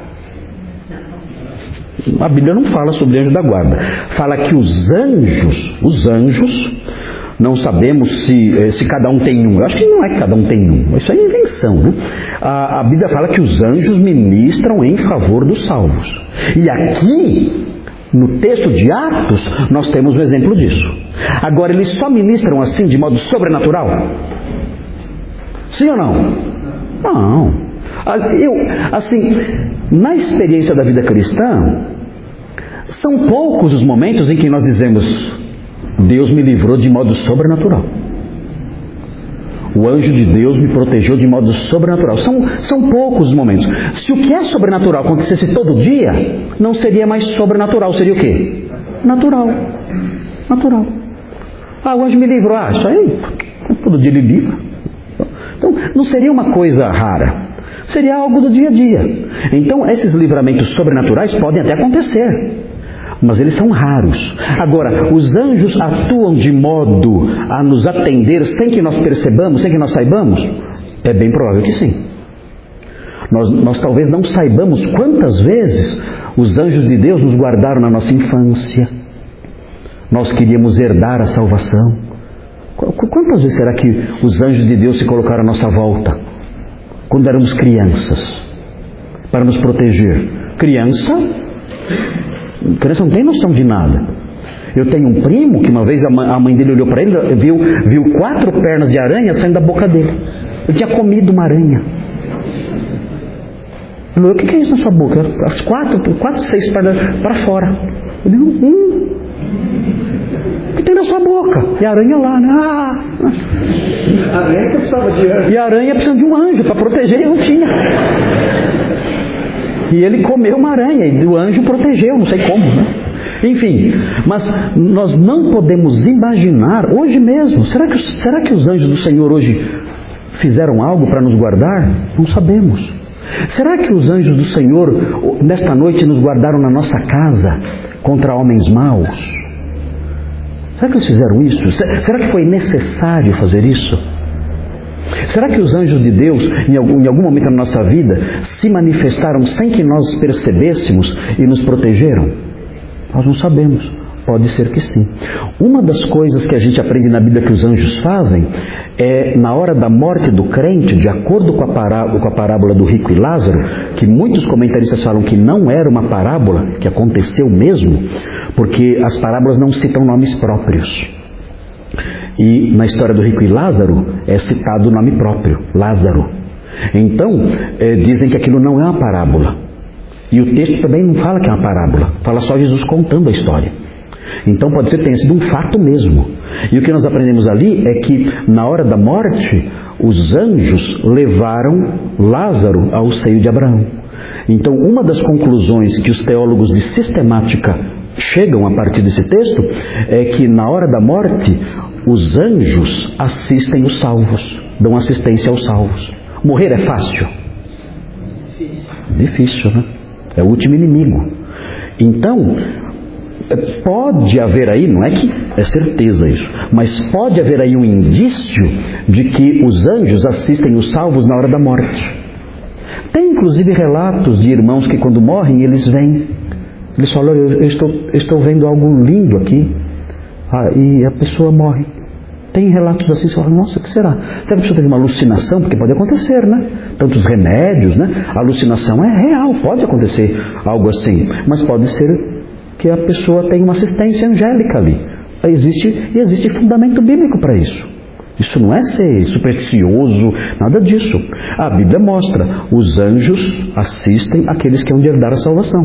A Bíblia não fala sobre anjo da guarda. Fala que os anjos, não sabemos se cada um tem um. Eu acho que não é que cada um tem um. Isso é invenção, né? A Bíblia fala que os anjos ministram em favor dos salvos. E aqui, no texto de Atos, nós temos um exemplo disso. Agora, eles só ministram assim, de modo sobrenatural? Sim ou não? Não. Na experiência da vida cristã, são poucos os momentos em que nós dizemos, Deus me livrou de modo sobrenatural. O anjo de Deus me protegeu de modo sobrenatural. São poucos os momentos. Se o que é sobrenatural acontecesse todo dia, não seria mais sobrenatural, seria o quê? Natural. O anjo me livrou. Isso aí, todo dia ele livra. Então, não seria uma coisa rara. Seria algo do dia a dia. Então, esses livramentos sobrenaturais podem até acontecer, mas eles são raros. Agora, os anjos atuam de modo a nos atender sem que nós percebamos, sem que nós saibamos? É bem provável que sim. Nós talvez não saibamos quantas vezes os anjos de Deus nos guardaram na nossa infância. Nós queríamos herdar a salvação. Quantas vezes será que os anjos de Deus se colocaram à nossa volta? Quando éramos crianças, para nos proteger. Criança não tem noção de nada. Eu tenho um primo que uma vez a mãe dele olhou para ele, viu 4 pernas de aranha saindo da boca dele. Ele tinha comido uma aranha. Ele falou: o que é isso na sua boca? As 6 pernas para fora. Eu digo: o que tem na sua boca? E a aranha lá, né? A aranha precisava de anjo. E a aranha precisava de um anjo para proteger, e não tinha. E ele comeu uma aranha e o anjo protegeu, não sei como, né? Enfim, mas nós não podemos imaginar hoje mesmo. Será que os anjos do Senhor hoje fizeram algo para nos guardar? Não sabemos. Será que os anjos do Senhor nesta noite nos guardaram na nossa casa contra homens maus? Será que eles fizeram isso? Será que foi necessário fazer isso? Será que os anjos de Deus, em algum momento da nossa vida, se manifestaram sem que nós percebêssemos e nos protegeram? Nós não sabemos. Pode ser que sim. Uma das coisas que a gente aprende na Bíblia que os anjos fazem é, na hora da morte do crente, de acordo com a parábola do rico e Lázaro, que muitos comentaristas falam que não era uma parábola, que aconteceu mesmo, porque as parábolas não citam nomes próprios. E na história do rico e Lázaro é citado o nome próprio, Lázaro. Então, dizem que aquilo não é uma parábola. E o texto também não fala que é uma parábola, fala só Jesus contando a história. Então pode ser que tenha sido um fato mesmo. E o que nós aprendemos ali é que na hora da morte, os anjos levaram Lázaro ao seio de Abraão. Então uma das conclusões que os teólogos de sistemática chegam a partir desse texto é que na hora da morte, os anjos assistem os salvos, dão assistência aos salvos. Morrer é fácil? Difícil, né? É o último inimigo. Então, pode haver aí, não é que é certeza isso, mas pode haver aí um indício de que os anjos assistem os salvos na hora da morte. Tem inclusive relatos de irmãos que quando morrem, eles vêm. Eles falam: eu estou vendo algo lindo aqui. E a pessoa morre. Tem relatos assim, você fala: nossa, o que será? Será que a pessoa teve uma alucinação? Porque pode acontecer, né? Tantos remédios, né? A alucinação é real, pode acontecer algo assim. Mas pode ser que a pessoa tenha uma assistência angélica ali. Existe fundamento bíblico para isso. Isso não é ser supersticioso, nada disso. A Bíblia mostra: os anjos assistem aqueles que hão de herdar a salvação.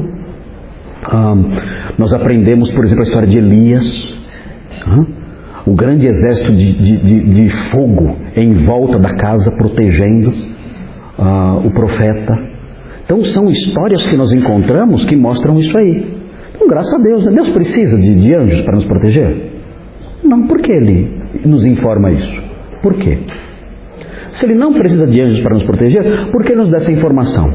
Nós aprendemos, por exemplo, a história de Elias. O grande exército de fogo em volta da casa, protegendo o profeta. Então são histórias que nós encontramos que mostram isso aí. Então, graças a Deus, né? Deus precisa de anjos para nos proteger? Não. Por que Ele nos informa isso? Por quê? Se Ele não precisa de anjos para nos proteger, por que nos dá essa informação?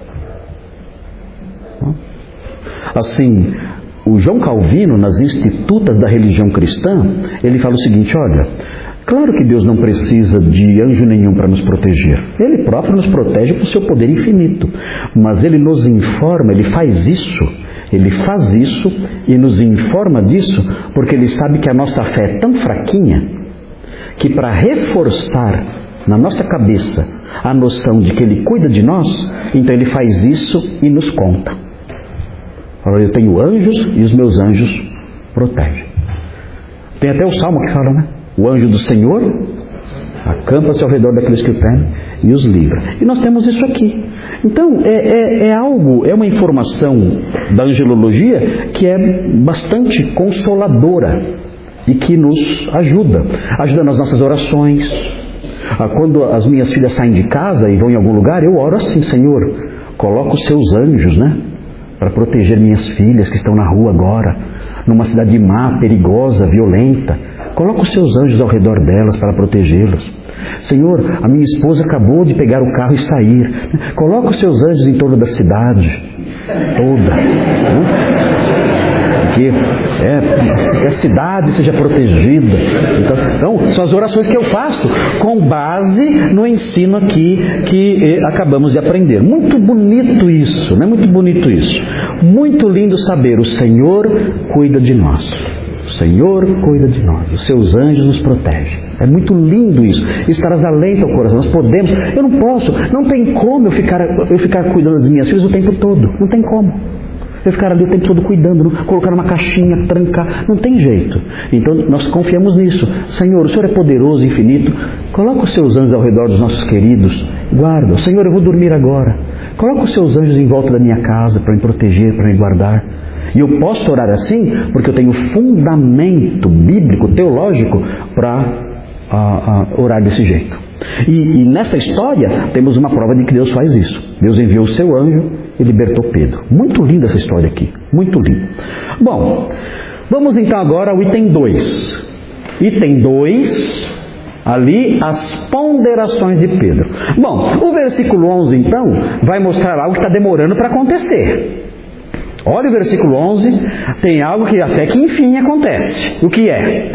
Assim, o João Calvino, nas Institutas da Religião Cristã, ele fala o seguinte: olha, claro que Deus não precisa de anjo nenhum para nos proteger. Ele próprio nos protege por seu poder infinito. Mas Ele nos informa, Ele faz isso e nos informa disso porque Ele sabe que a nossa fé é tão fraquinha que para reforçar na nossa cabeça a noção de que Ele cuida de nós, então Ele faz isso e nos conta. Eu tenho anjos e os meus anjos protegem. Tem até o Salmo que fala, né? O anjo do Senhor acampa-se ao redor daqueles que o temem e os livra. E nós temos isso aqui. Então, é uma informação da angelologia que é bastante consoladora e que nos ajuda nas nossas orações. Quando as minhas filhas saem de casa e vão em algum lugar, eu oro assim: Senhor, coloca os seus anjos, né? Para proteger minhas filhas que estão na rua agora, numa cidade má, perigosa, violenta. Coloca os seus anjos ao redor delas para protegê-los. Senhor, a minha esposa acabou de pegar o carro e sair. Coloca os seus anjos em torno da cidade toda. que a cidade seja protegida. Então, são as orações que eu faço com base no ensino aqui que acabamos de aprender. Muito bonito isso, né? Muito bonito isso. Muito lindo saber, o Senhor cuida de nós. O Senhor cuida de nós, os seus anjos nos protegem. É muito lindo isso. Isso traz alento ao coração. Nós podemos, eu não posso, não tem como eu ficar cuidando das minhas filhas o tempo todo. Não tem como. Eu ficar ali o tempo todo cuidando, colocar numa caixinha, trancar, não tem jeito. Então nós confiamos nisso. Senhor, o Senhor é poderoso, infinito. Coloca os seus anjos ao redor dos nossos queridos. Guarda. Senhor, eu vou dormir agora. Coloca os seus anjos em volta da minha casa para me proteger, para me guardar. E eu posso orar assim porque eu tenho fundamento bíblico, teológico para orar desse jeito. E nessa história temos uma prova de que Deus faz isso. Deus enviou o seu anjo e libertou Pedro. Muito linda essa história aqui, muito linda. Bom, vamos então agora ao item 2. Item 2, ali as ponderações de Pedro. Bom, o versículo 11 então vai mostrar algo que está demorando para acontecer. Olha o versículo 11, tem algo que até que enfim acontece. O que é?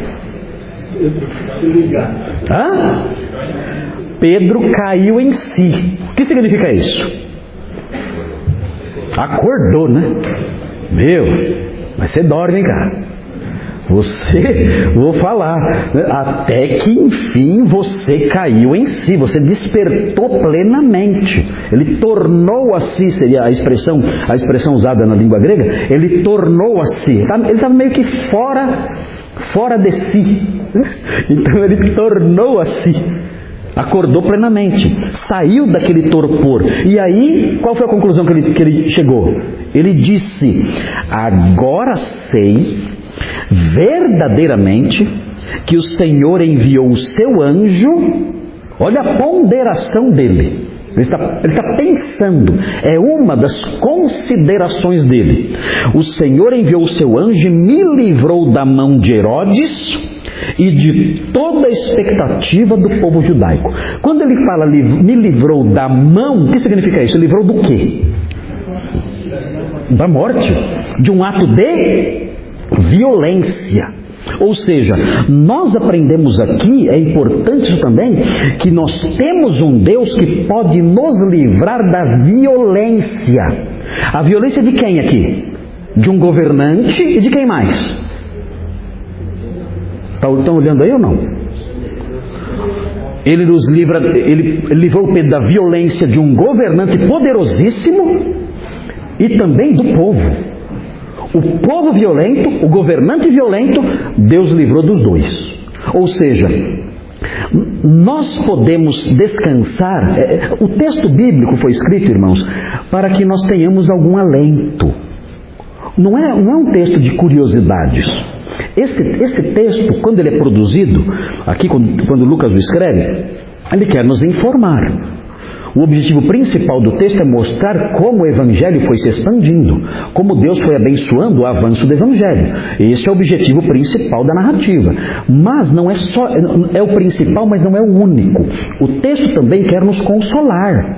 Pedro caiu em si. O que significa isso? Acordou, né? Mas você dorme, hein, cara? Vou falar, até que enfim você caiu em si, você despertou plenamente. Ele tornou a si, seria a expressão usada na língua grega, ele tornou a si. Ele estava meio que fora de si. Então ele tornou a si. Acordou plenamente, saiu daquele torpor. E aí, qual foi a conclusão que ele chegou? Ele disse: agora sei verdadeiramente que o Senhor enviou o seu anjo. Olha a ponderação dele. Ele está pensando, é uma das considerações dele. O Senhor enviou o seu anjo e me livrou da mão de Herodes e de toda a expectativa do povo judaico. Quando ele fala me livrou da mão, o que significa isso? Livrou do quê? Da morte, de um ato de violência. Ou seja, nós aprendemos aqui, é importante isso também, que nós temos um Deus que pode nos livrar da violência. A violência de quem aqui? De um governante e de quem mais? Estão olhando aí ou não? Ele nos livra, ele livrou Pedro da violência de um governante poderosíssimo e também do povo. O povo violento, o governante violento, Deus livrou dos dois. Ou seja, nós podemos descansar. O texto bíblico foi escrito, irmãos, para que nós tenhamos algum alento. Não é um texto de curiosidades. Esse texto, quando ele é produzido, aqui quando Lucas o escreve, ele quer nos informar. O objetivo principal do texto é mostrar como o Evangelho foi se expandindo, como Deus foi abençoando o avanço do Evangelho. Esse é o objetivo principal da narrativa. Mas não é só, é o principal, mas não é o único. O texto também quer nos consolar.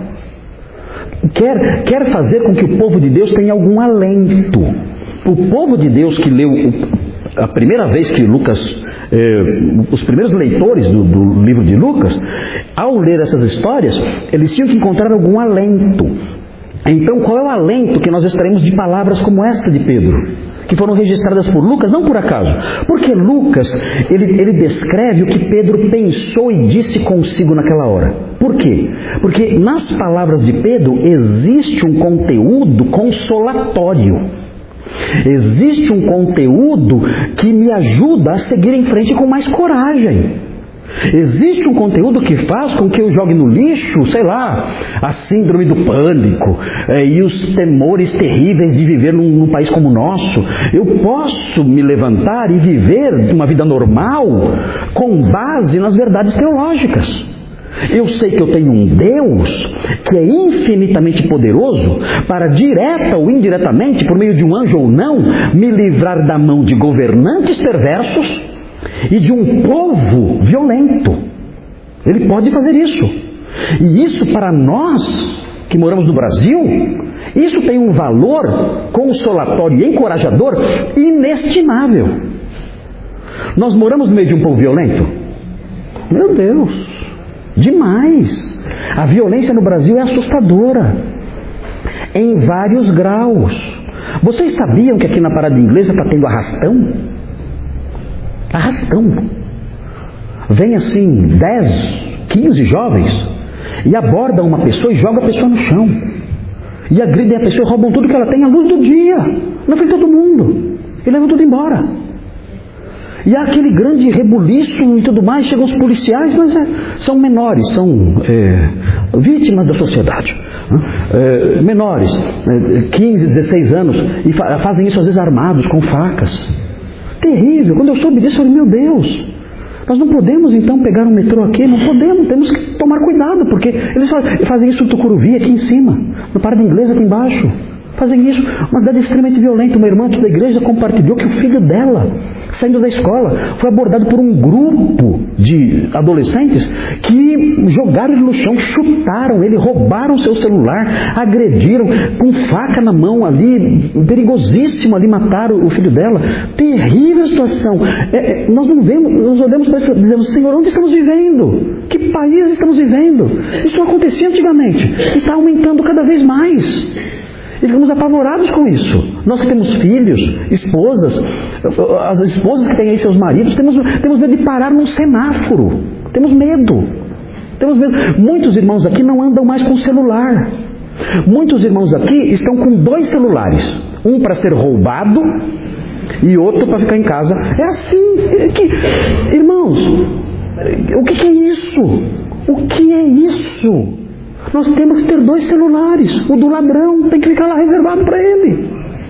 Quer fazer com que o povo de Deus tenha algum alento. O povo de Deus que leu a primeira vez que Lucas, os primeiros leitores do livro de Lucas, ao ler essas histórias, eles tinham que encontrar algum alento. Então, qual é o alento que nós extraímos de palavras como esta de Pedro, que foram registradas por Lucas, não por acaso? Porque Lucas, ele descreve o que Pedro pensou e disse consigo naquela hora. Por quê? Porque nas palavras de Pedro existe um conteúdo consolatório. Existe um conteúdo que me ajuda a seguir em frente com mais coragem. Existe um conteúdo que faz com que eu jogue no lixo, sei lá, a síndrome do pânico e os temores terríveis de viver num país como o nosso. Eu posso me levantar e viver uma vida normal com base nas verdades teológicas. Eu sei que eu tenho um Deus que é infinitamente poderoso para, direta ou indiretamente, por meio de um anjo ou não, me livrar da mão de governantes perversos e de um povo violento. Ele pode fazer isso. E isso, para nós que moramos no Brasil, Isso tem um valor consolatório e encorajador inestimável. Nós moramos no meio de um povo violento? Meu Deus, demais! A violência no Brasil é assustadora, em vários graus. Vocês sabiam que aqui na Parada Inglesa está tendo arrastão? Arrastão. Vem assim 10, 15 jovens e abordam uma pessoa e jogam a pessoa no chão. E agridem a pessoa e roubam tudo que ela tem à luz do dia, na frente de todo mundo. E levam tudo embora. E há aquele grande rebuliço e tudo mais, chegam os policiais, mas são menores, são vítimas da sociedade. Menores, 15, 16 anos, e fazem isso às vezes armados, com facas. Terrível. Quando eu soube disso, eu falei, meu Deus, nós não podemos então pegar um metrô aqui, não podemos, temos que tomar cuidado, porque eles fazem isso no Tucuruvi, aqui em cima, no Parada Inglesa, aqui embaixo. Fazem isso, uma cidade extremamente violenta. Uma irmã aqui da igreja compartilhou que o filho dela, saindo da escola, foi abordado por um grupo de adolescentes que jogaram ele no chão, chutaram ele, roubaram seu celular, agrediram, com faca na mão ali, perigosíssimo ali, mataram o filho dela. Terrível situação. Nós não vemos, nós olhamos para isso dizendo, Senhor, onde estamos vivendo? Que país estamos vivendo? Isso não acontecia antigamente, está aumentando cada vez mais. E ficamos apavorados com isso. Nós que temos filhos, esposas, as esposas que têm aí seus maridos, temos medo de parar num semáforo. Temos medo. Muitos irmãos aqui não andam mais com celular. Muitos irmãos aqui estão com 2 celulares. Um para ser roubado e outro para ficar em casa. É assim. Irmãos, o que é isso? O que é isso? Nós temos que ter 2 celulares. O do ladrão tem que ficar lá reservado para ele.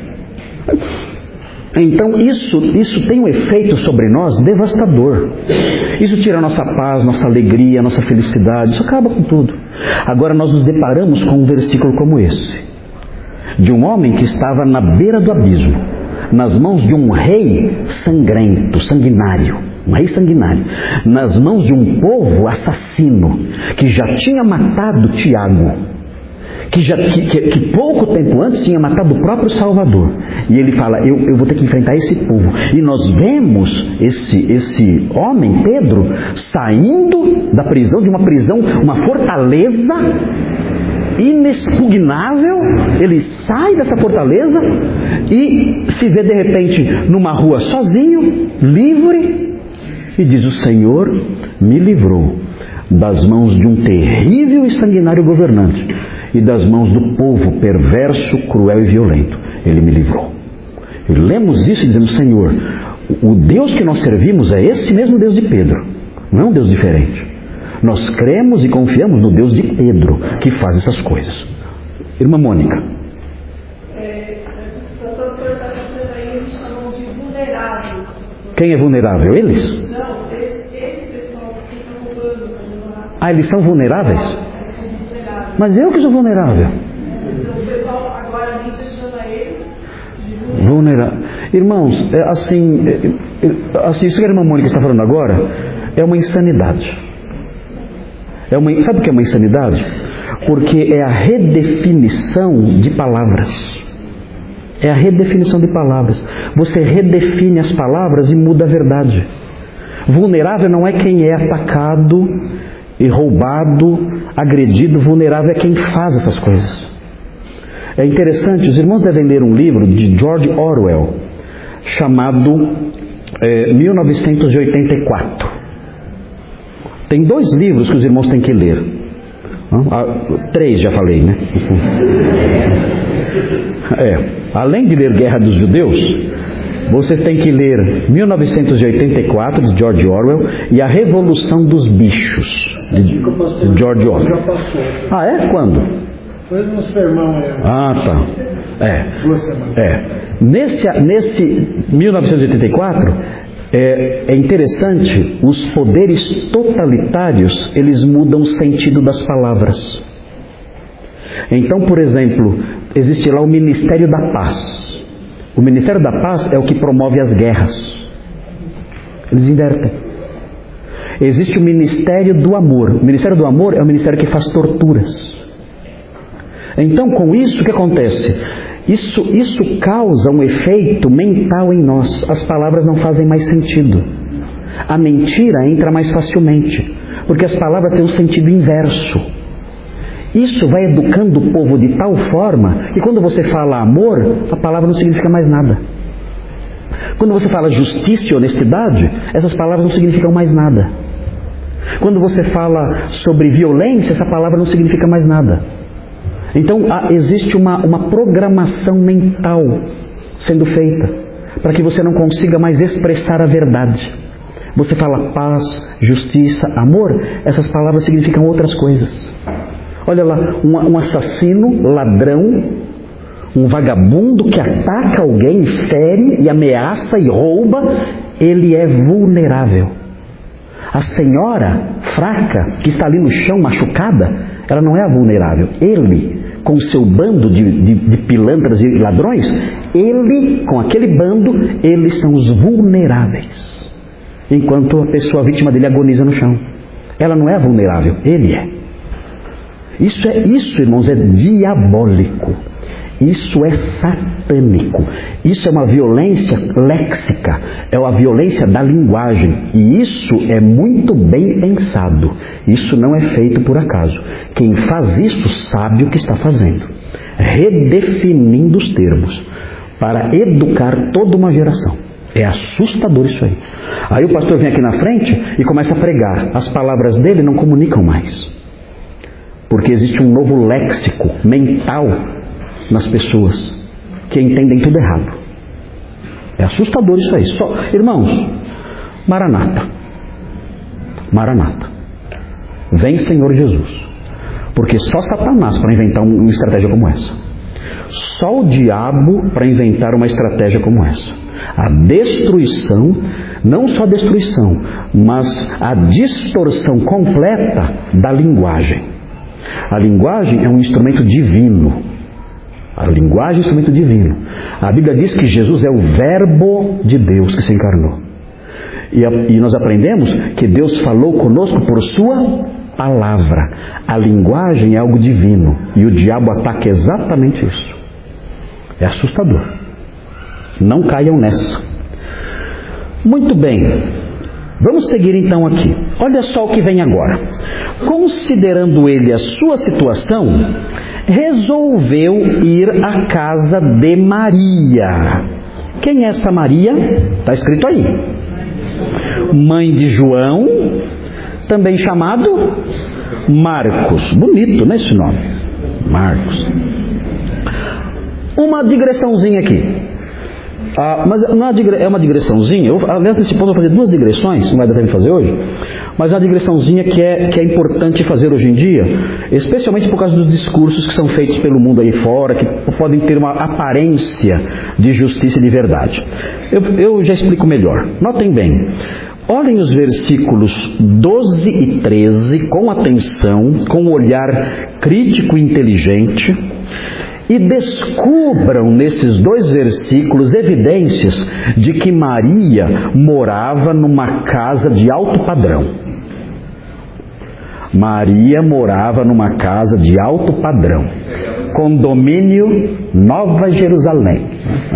Então isso tem um efeito sobre nós devastador. Isso tira a nossa paz, nossa alegria, nossa felicidade. Isso acaba com tudo. Agora nós nos deparamos com um versículo como esse, de um homem que estava na beira do abismo, nas mãos de um rei sangrento, sanguinário. Um rei sanguinário, nas mãos de um povo assassino, que já tinha matado Tiago, que pouco tempo antes tinha matado o próprio Salvador. E ele fala, eu vou ter que enfrentar esse povo. E nós vemos esse homem, Pedro, saindo da prisão, de uma prisão, uma fortaleza inexpugnável. Ele sai dessa fortaleza e se vê de repente numa rua sozinho, livre, e diz, o Senhor me livrou das mãos de um terrível e sanguinário governante e das mãos do povo perverso, cruel e violento. Ele me livrou. E lemos isso e dizemos, Senhor, o Deus que nós servimos é esse mesmo Deus de Pedro, não é um Deus diferente. Nós cremos e confiamos no Deus de Pedro, que faz essas coisas. Irmã Mônica. Essa situação que o senhor está dizendo aí, eles chamam de vulneráveis. Quem é vulnerável? Eles? Não, esse pessoal que está roubando. Ah, eles são vulneráveis? Eles são vulneráveis. Mas eu que sou vulnerável. Então o pessoal agora nem chama ele de Vulnerável. Irmãos, isso que a irmã Mônica está falando agora é uma insanidade. Sabe o que é uma insanidade? Porque é a redefinição de palavras. É a redefinição de palavras. Você redefine as palavras e muda a verdade. Vulnerável não é quem é atacado e roubado, agredido. Vulnerável é quem faz essas coisas. É interessante, os irmãos devem ler um livro de George Orwell chamado 1984. Tem 2 livros que os irmãos têm que ler. 3 já falei, né? Além de ler Guerra dos Judeus, vocês têm que ler 1984 de George Orwell e A Revolução dos Bichos de George Orwell. Já passou. Ah, é? Quando? Foi no sermão. Tá. 2 semanas. Nesse 1984 é interessante, os poderes totalitários, eles mudam o sentido das palavras. Então, por exemplo, existe lá o Ministério da Paz. O Ministério da Paz é o que promove as guerras. Eles invertem. Existe o Ministério do Amor. O Ministério do Amor é o ministério que faz torturas. Então, com isso, o que acontece? Isso causa um efeito mental em nós. As palavras não fazem mais sentido. A mentira entra mais facilmente, porque as palavras têm um sentido inverso. Isso vai educando o povo de tal forma que quando você fala amor, a palavra não significa mais nada. Quando você fala justiça e honestidade, essas palavras não significam mais nada. Quando você fala sobre violência, essa palavra não significa mais nada. Então existe uma programação mental sendo feita para que você não consiga mais expressar a verdade. Você fala paz, justiça, amor, essas palavras significam outras coisas. Olha lá, um assassino, ladrão, um vagabundo que ataca alguém, fere e ameaça e rouba, ele é vulnerável. A senhora fraca que está ali no chão machucada, ela não é a vulnerável. Ele, com o seu bando de pilantras e ladrões, ele, com aquele bando, eles são os vulneráveis. Enquanto a pessoa vítima dele agoniza no chão. Ela não é vulnerável, ele é. Isso, irmãos, é diabólico. Isso é satânico. Isso é uma violência léxica. É uma violência da linguagem. E isso é muito bem pensado. Isso não é feito por acaso. Quem faz isso sabe o que está fazendo. Redefinindo os termos para educar toda uma geração. É assustador isso aí. Aí o pastor vem aqui na frente e começa a pregar. As palavras dele não comunicam mais. Porque existe um novo léxico mental nas pessoas que entendem tudo errado. É assustador isso aí. Irmãos, Maranata. Maranata. Vem Senhor Jesus. Porque só Satanás para inventar uma estratégia como essa. Só o diabo para inventar uma estratégia como essa. A destruição, não só a destruição, mas a distorção completa da linguagem. A linguagem é um instrumento divino. A linguagem é um instrumento divino. A Bíblia diz que Jesus é o Verbo de Deus que se encarnou. E nós aprendemos que Deus falou conosco por sua palavra. A linguagem é algo divino. E o diabo ataca exatamente isso. É assustador. Não caiam nessa. Muito bem. Vamos seguir então aqui. Olha só o que vem agora. Considerando ele a sua situação, resolveu ir à casa de Maria. Quem é essa Maria? Está escrito aí. Mãe de João, também chamado Marcos. Bonito, né, esse nome? Marcos. Uma digressãozinha aqui. Mas não é uma digressãozinha. Aliás, nesse ponto eu vou fazer 2 digressões, não vai dar tempo de fazer hoje. Mas é uma digressãozinha que é importante fazer hoje em dia, especialmente por causa dos discursos que são feitos pelo mundo aí fora, que podem ter uma aparência de justiça e de verdade. Eu já explico melhor. Notem bem. Olhem os versículos 12 e 13 com atenção, com um olhar crítico e inteligente. E descubram nesses 2 versículos evidências de que Maria morava numa casa de alto padrão. Maria morava numa casa de alto padrão. Condomínio Nova Jerusalém.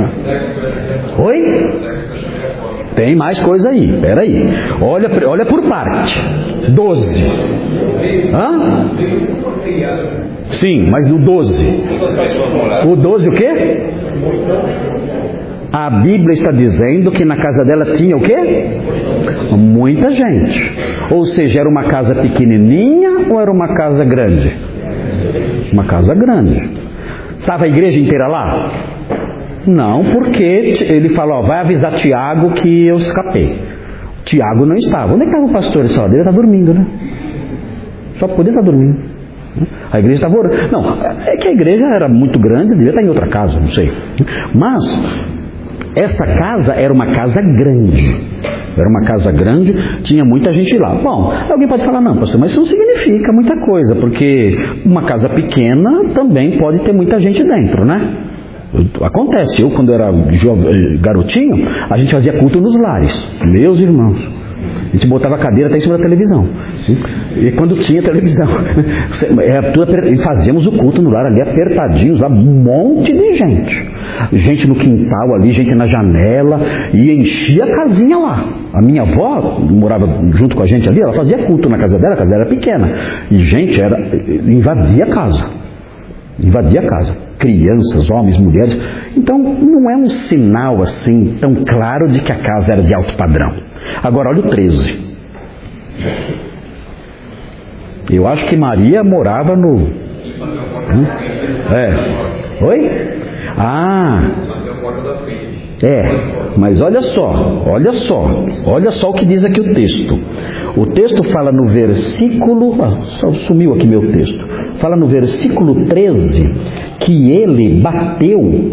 Oi? Tem mais coisa aí, peraí. Olha por parte. 12. Hã? Sim, mas no 12. O 12 o quê? A Bíblia está dizendo que na casa dela tinha o quê? Muita gente. Ou seja, era uma casa pequenininha ou era uma casa grande? Uma casa grande. Estava a igreja inteira lá? Não, porque ele falou, vai avisar Tiago que eu escapei. Tiago não estava. Onde é que estava o pastor? Ele só dele está dormindo, né? Só podia estar dormindo. A igreja estava orando. Não, é que a igreja era muito grande, devia estar em outra casa, não sei. Mas essa casa era uma casa grande. Era uma casa grande, tinha muita gente lá. Bom, alguém pode falar, não, pastor, mas isso não significa muita coisa, porque uma casa pequena também pode ter muita gente dentro, né? Acontece, eu quando era garotinho, a gente fazia culto nos lares. Meus irmãos, A gente botava a cadeira até em cima da televisão. E quando tinha televisão, e fazíamos o culto no lar ali, apertadinhos lá, um monte de gente. Gente no quintal ali, gente na janela, e enchia a casinha lá. A minha avó morava junto com a gente ali, ela fazia culto na casa dela, a casa dela era pequena. E gente, invadia a casa. Invadia a casa. Crianças, homens, mulheres. Então não é um sinal assim tão claro de que a casa era de alto padrão. Agora olha o 13. Eu acho que Maria morava no... Oi? Mas olha só o que diz aqui o texto. O texto fala no versículo... só sumiu aqui meu texto. Fala no versículo 13 que ele bateu...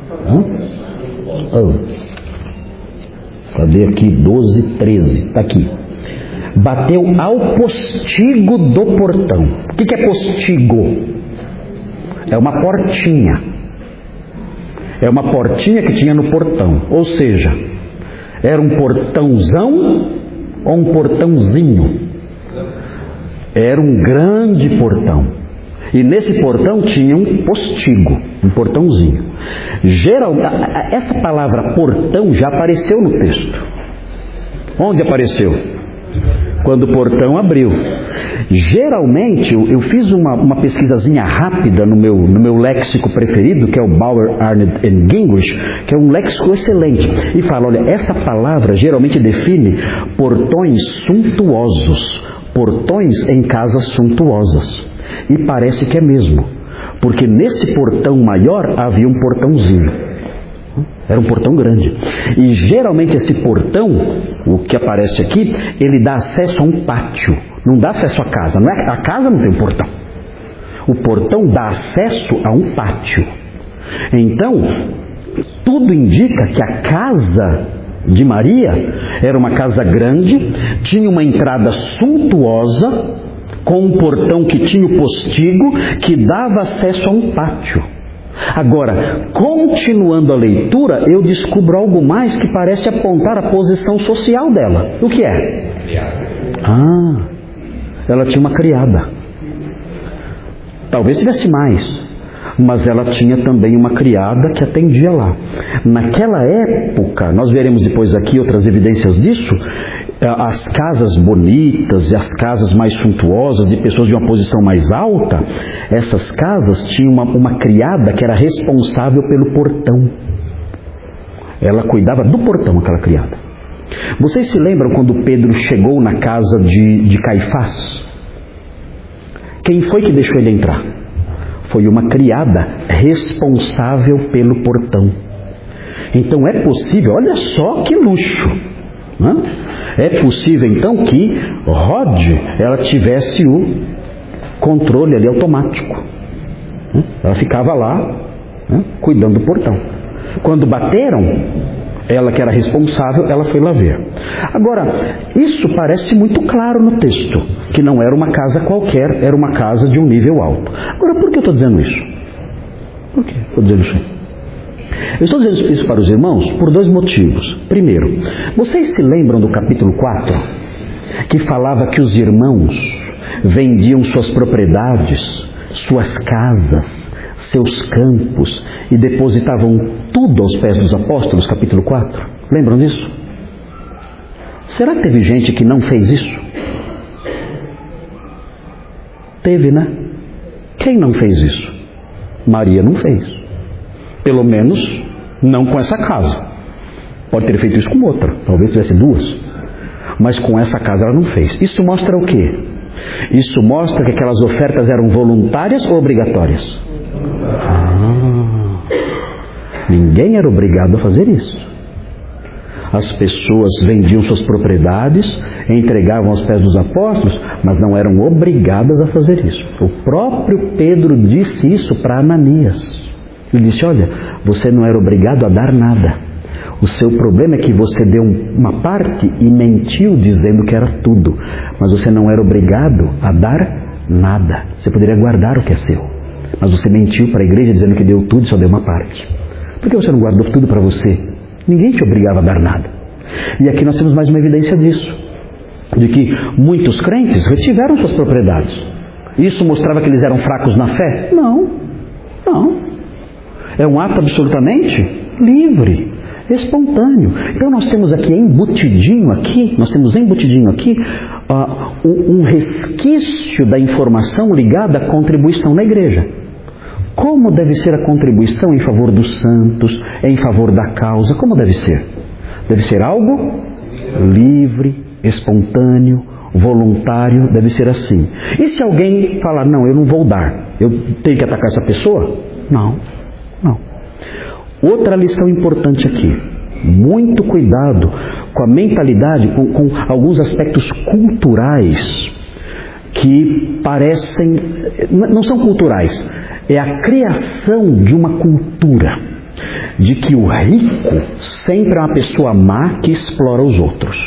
Cadê aqui? 12, 13. Está aqui. Bateu ao postigo do portão. O que é postigo? É uma portinha. É uma portinha que tinha no portão. Ou seja, era um portãozão ou um portãozinho? Era um grande portão. E nesse portão tinha um postigo, um portãozinho. Essa palavra portão já apareceu no texto. Onde apareceu? Quando o portão abriu. Geralmente, eu fiz uma pesquisazinha rápida no meu léxico preferido, que é o Bauer, Arndt and Gingrich, que é um léxico excelente. E fala, olha, essa palavra geralmente define portões suntuosos, portões em casas suntuosas. E parece que é mesmo, porque nesse portão maior havia um portãozinho. Era um portão grande. E geralmente esse portão, o que aparece aqui, ele dá acesso a um pátio. Não dá acesso à casa. A casa não tem um portão. O portão dá acesso a um pátio. Então, tudo indica que a casa de Maria era uma casa grande, tinha uma entrada suntuosa, com um portão que tinha o postigo, que dava acesso a um pátio. Agora, continuando a leitura, eu descubro algo mais que parece apontar a posição social dela. O que é? Ela tinha uma criada. Talvez tivesse mais, mas ela tinha também uma criada que atendia lá. Naquela época, nós veremos depois aqui outras evidências disso, as casas bonitas e as casas mais suntuosas de pessoas de uma posição mais alta, essas casas tinham uma criada que era responsável pelo portão. Ela cuidava do portão, aquela criada. Vocês se lembram quando Pedro chegou na casa de Caifás? Quem foi que deixou ele entrar? Foi uma criada responsável pelo portão. Então é possível, olha só que luxo, né? É possível então que Rod, ela tivesse o controle ali automático. Ela ficava lá, cuidando do portão. Quando bateram, ela que era responsável, ela foi lá ver. Agora, isso parece muito claro no texto, que não era uma casa qualquer, era uma casa de um nível alto. Agora, por que eu estou dizendo isso? Por que estou dizendo isso? Eu estou dizendo isso para os irmãos por dois motivos. Primeiro, vocês se lembram do capítulo 4, que falava que os irmãos vendiam suas propriedades, suas casas, seus campos e depositavam tudo aos pés dos apóstolos, capítulo 4? Lembram disso? Será que teve gente que não fez isso? Teve, né? Quem não fez isso? Maria não fez. Pelo menos não com essa casa. Pode ter feito isso com outra, talvez tivesse duas. Mas com essa casa ela não fez. Isso mostra o quê? Isso mostra que aquelas ofertas eram voluntárias ou obrigatórias? Ninguém era obrigado a fazer isso. As pessoas vendiam suas propriedades, entregavam aos pés dos apóstolos, mas não eram obrigadas a fazer isso. O próprio Pedro disse isso para Ananias. Ele disse, olha, você não era obrigado a dar nada. O seu problema é que você deu uma parte e mentiu dizendo que era tudo. Mas você não era obrigado a dar nada. Você poderia guardar o que é seu. Mas você mentiu para a igreja dizendo que deu tudo e só deu uma parte. Por que você não guardou tudo para você? Ninguém te obrigava a dar nada. E aqui nós temos mais uma evidência disso. de que muitos crentes retiveram suas propriedades. Isso mostrava que eles eram fracos na fé? Não. É um ato absolutamente livre, espontâneo. Então nós temos embutidinho aqui um resquício da informação ligada à contribuição na igreja. Como deve ser a contribuição em favor dos santos, em favor da causa? Como deve ser? Deve ser algo livre, espontâneo, voluntário, deve ser assim. E se alguém falar, não, eu não vou dar, eu tenho que atacar essa pessoa? Não. Outra lição importante aqui, muito cuidado com a mentalidade, com alguns aspectos culturais que parecem, não são culturais, é a criação de uma cultura de que o rico sempre é uma pessoa má que explora os outros.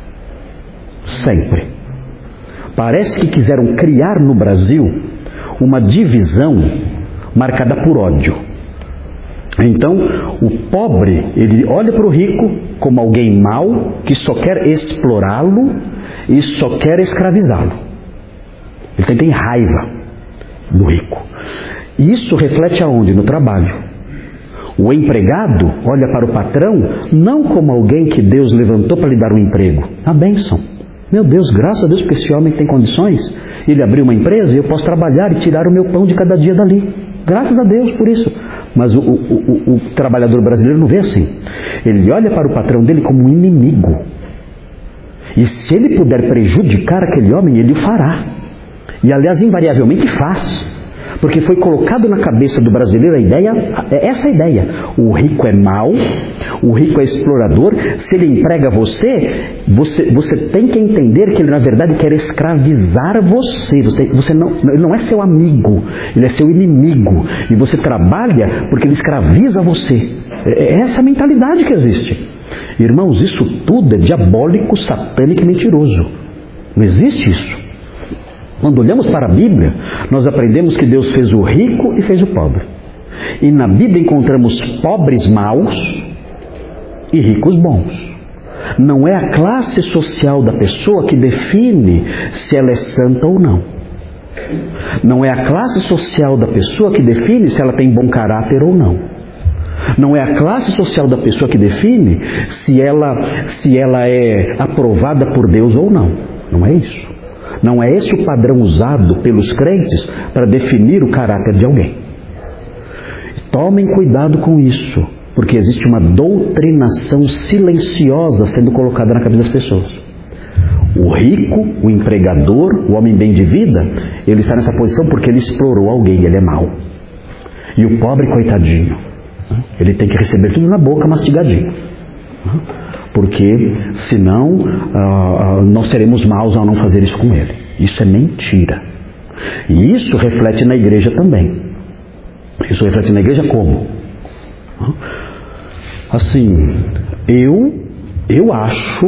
Sempre. Parece que quiseram criar no Brasil uma divisão marcada por ódio. Então, o pobre, ele olha para o rico como alguém mau que só quer explorá-lo e só quer escravizá-lo. Ele tem raiva do rico. E isso reflete aonde? No trabalho. O empregado olha para o patrão não como alguém que Deus levantou para lhe dar um emprego. A bênção. Meu Deus, graças a Deus porque esse homem tem condições. Ele abriu uma empresa e eu posso trabalhar e tirar o meu pão de cada dia dali. Graças a Deus por isso. Mas o trabalhador brasileiro não vê assim. Ele olha para o patrão dele como um inimigo. E se ele puder prejudicar aquele homem, ele o fará. E aliás, invariavelmente faz. Porque foi colocado na cabeça do brasileiro essa ideia. O rico é mau, o rico é explorador. Se ele emprega você tem que entender que ele na verdade quer escravizar você. Ele não é seu amigo, ele é seu inimigo. E você trabalha porque ele escraviza você. É essa a mentalidade que existe. Irmãos, isso tudo é diabólico, satânico e mentiroso. Não existe isso. Quando olhamos para a Bíblia, nós aprendemos que Deus fez o rico e fez o pobre. E na Bíblia encontramos pobres maus e ricos bons. Não é a classe social da pessoa que define se ela é santa ou não. Não é a classe social da pessoa que define se ela tem bom caráter ou não. Não é a classe social da pessoa que define se ela é aprovada por Deus ou não. Não é isso. Não é esse o padrão usado pelos crentes para definir o caráter de alguém. Tomem cuidado com isso, porque existe uma doutrinação silenciosa sendo colocada na cabeça das pessoas. O rico, o empregador, o homem bem de vida, ele está nessa posição porque ele explorou alguém, ele é mau. E o pobre, coitadinho, ele tem que receber tudo na boca mastigadinho. Porque senão nós seremos maus ao não fazer isso com ele. Isso é mentira. E isso reflete na igreja também. Isso reflete na igreja como? Assim, eu acho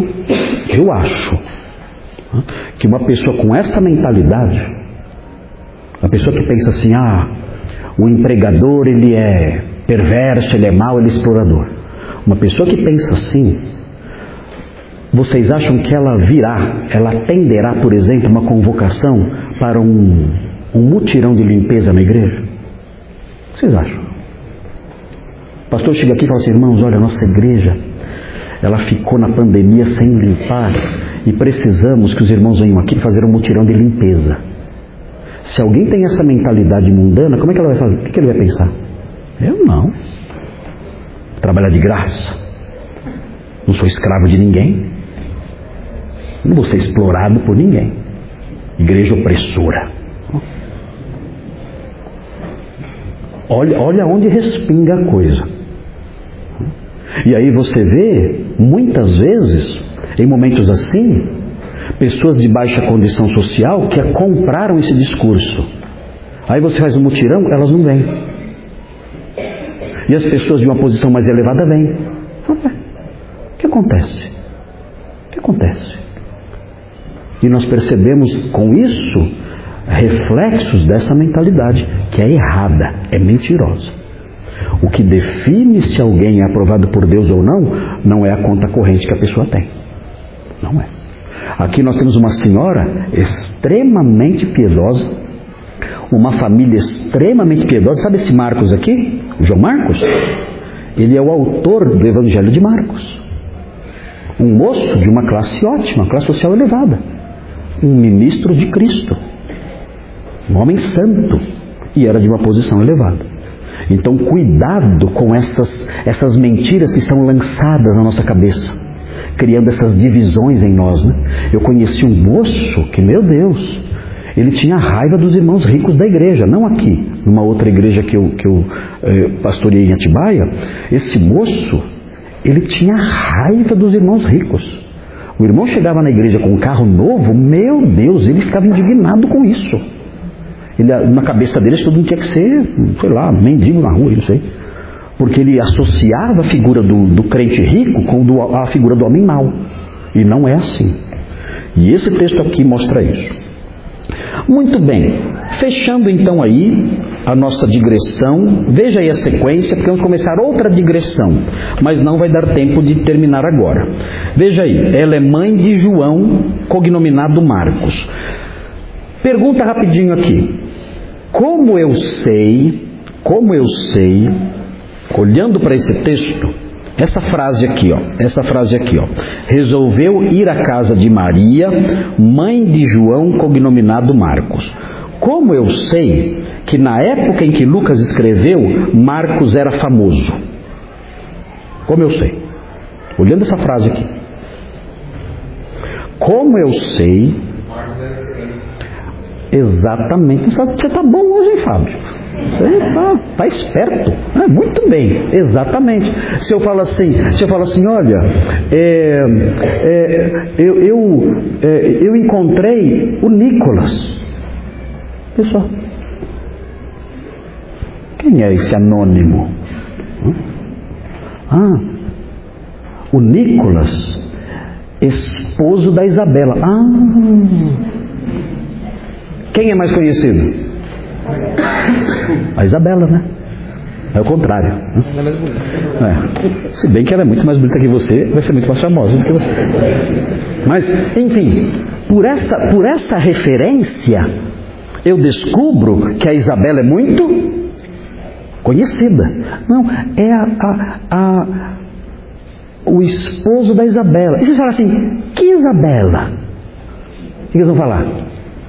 que uma pessoa com essa mentalidade, a pessoa que pensa assim, o empregador ele é perverso, ele é mau, ele é explorador. Uma pessoa que pensa assim, vocês acham que ela atenderá, por exemplo, uma convocação para um mutirão de limpeza na igreja? O que vocês acham? O pastor chega aqui e fala assim, irmãos, olha, a nossa igreja, ela ficou na pandemia sem limpar e precisamos que os irmãos venham aqui fazer um mutirão de limpeza. Se alguém tem essa mentalidade mundana, como é que ela vai fazer? O que ele vai pensar? Eu não. Trabalhar de graça. Não sou escravo de ninguém. Não vou ser explorado por ninguém. Igreja opressora. Olha onde respinga a coisa. E aí você vê, muitas vezes, em momentos assim, pessoas de baixa condição social que compraram esse discurso. Aí você faz um mutirão, elas não vêm. E as pessoas de uma posição mais elevada vêm. O que acontece? O que acontece? E nós percebemos com isso reflexos dessa mentalidade que é errada, é mentirosa. O que define se alguém é aprovado por Deus ou não, não é a conta corrente que a pessoa tem. Não é. Aqui nós temos uma senhora extremamente piedosa, uma família extremamente piedosa. Sabe esse Marcos aqui? João Marcos? Ele é o autor do Evangelho de Marcos. Um moço de uma classe ótima, classe social elevada. Um ministro de Cristo. Um homem santo. E era de uma posição elevada. Então cuidado com essas mentiras que são lançadas na nossa cabeça, criando essas divisões em nós, né? Eu conheci um moço que, meu Deus, ele tinha raiva dos irmãos ricos da igreja, não aqui, numa outra igreja que eu pastoreei em Atibaia. Esse moço, ele tinha raiva dos irmãos ricos. O irmão chegava na igreja com um carro novo, meu Deus, ele ficava indignado com isso. Na cabeça dele, tudo tinha que ser, sei lá, mendigo na rua, não sei. Porque ele associava a figura do crente rico com a figura do homem mau. E não é assim. E esse texto aqui mostra isso. Muito bem. Fechando então aí a nossa digressão. Veja aí a sequência, porque vamos começar outra digressão. Mas não vai dar tempo de terminar agora. Veja aí. Ela é mãe de João, cognominado Marcos. Pergunta rapidinho aqui. Como eu sei, olhando para esse texto, essa frase aqui, ó, resolveu ir à casa de Maria, mãe de João, cognominado Marcos. Como eu sei que na época em que Lucas escreveu, Marcos era famoso? Como eu sei? Olhando essa frase aqui. Como eu sei... Exatamente. Você está bom hoje, hein, Fábio? Você está esperto. Muito bem, exatamente. Se eu falo assim, olha, eu encontrei o Nicolas. Pessoal, quem é esse anônimo? O Nicolas, esposo da Isabela. Quem é mais conhecido? A Isabela, né? É o contrário. Ela é mais bonita. Se bem que ela é muito mais bonita que você, vai ser muito mais famosa do que você. Mas, enfim, por essa referência, eu descubro que a Isabela é muito conhecida. Não, é o esposo da Isabela. E você fala assim, que Isabela? O que eles vão falar?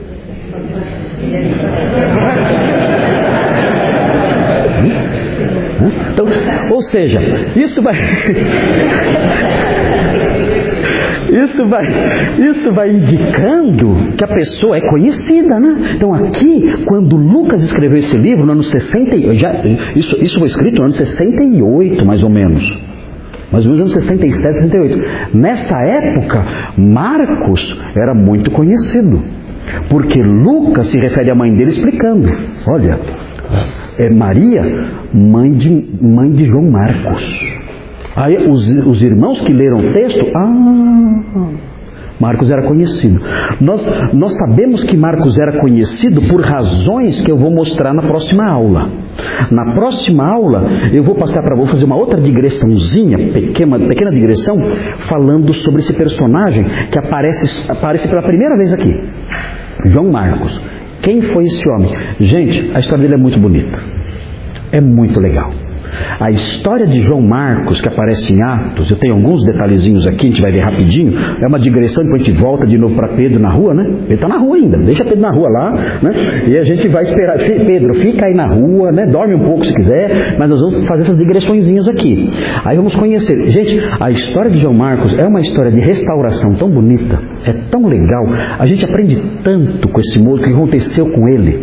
Então, ou seja, isso vai indicando que a pessoa é conhecida, né? Então aqui, quando Lucas escreveu esse livro no ano 68, isso foi escrito no ano 68, mais ou menos no ano 67, 68. Nessa época, Marcos era muito conhecido, porque Lucas se refere à mãe dele explicando, olha, é Maria, mãe de João Marcos. Aí os irmãos que leram o texto, Marcos era conhecido. Nós sabemos que Marcos era conhecido por razões que eu vou mostrar na próxima aula. Na próxima aula eu vou fazer uma outra digressãozinha, pequena digressão, falando sobre esse personagem que aparece pela primeira vez aqui. João Marcos. Quem foi esse homem? Gente, a história dele é muito bonita. É muito legal. A história de João Marcos, que aparece em Atos, eu tenho alguns detalhezinhos aqui, a gente vai ver rapidinho, é uma digressão, depois a gente volta de novo para Pedro na rua, né? Ele está na rua ainda, deixa Pedro na rua lá, né? E a gente vai esperar, Pedro, fica aí na rua, né? Dorme um pouco se quiser, mas nós vamos fazer essas digressõezinhas aqui. Aí vamos conhecer. Gente, a história de João Marcos é uma história de restauração tão bonita, é tão legal, a gente aprende tanto com esse moço, o que aconteceu com ele.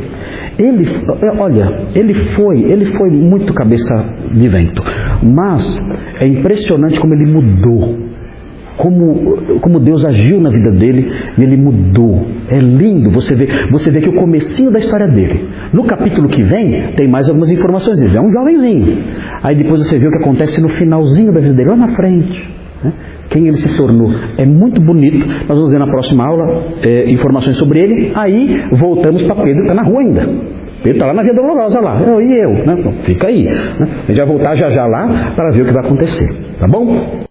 Ele foi muito cabeça de vento, mas é impressionante como ele mudou, como Deus agiu na vida dele e ele mudou. É lindo você vê que o comecinho da história dele, no capítulo que vem tem mais algumas informações. Ele é um jovenzinho, aí depois você vê o que acontece no finalzinho da vida dele, lá na frente, né? Quem ele se tornou. É muito bonito. Nós vamos ver na próxima aula informações sobre ele. Aí voltamos para Pedro, está na rua ainda. Pedro está lá na Via Dolorosa lá. E eu, né? Fica aí, né? A gente vai voltar já lá para ver o que vai acontecer. Tá bom?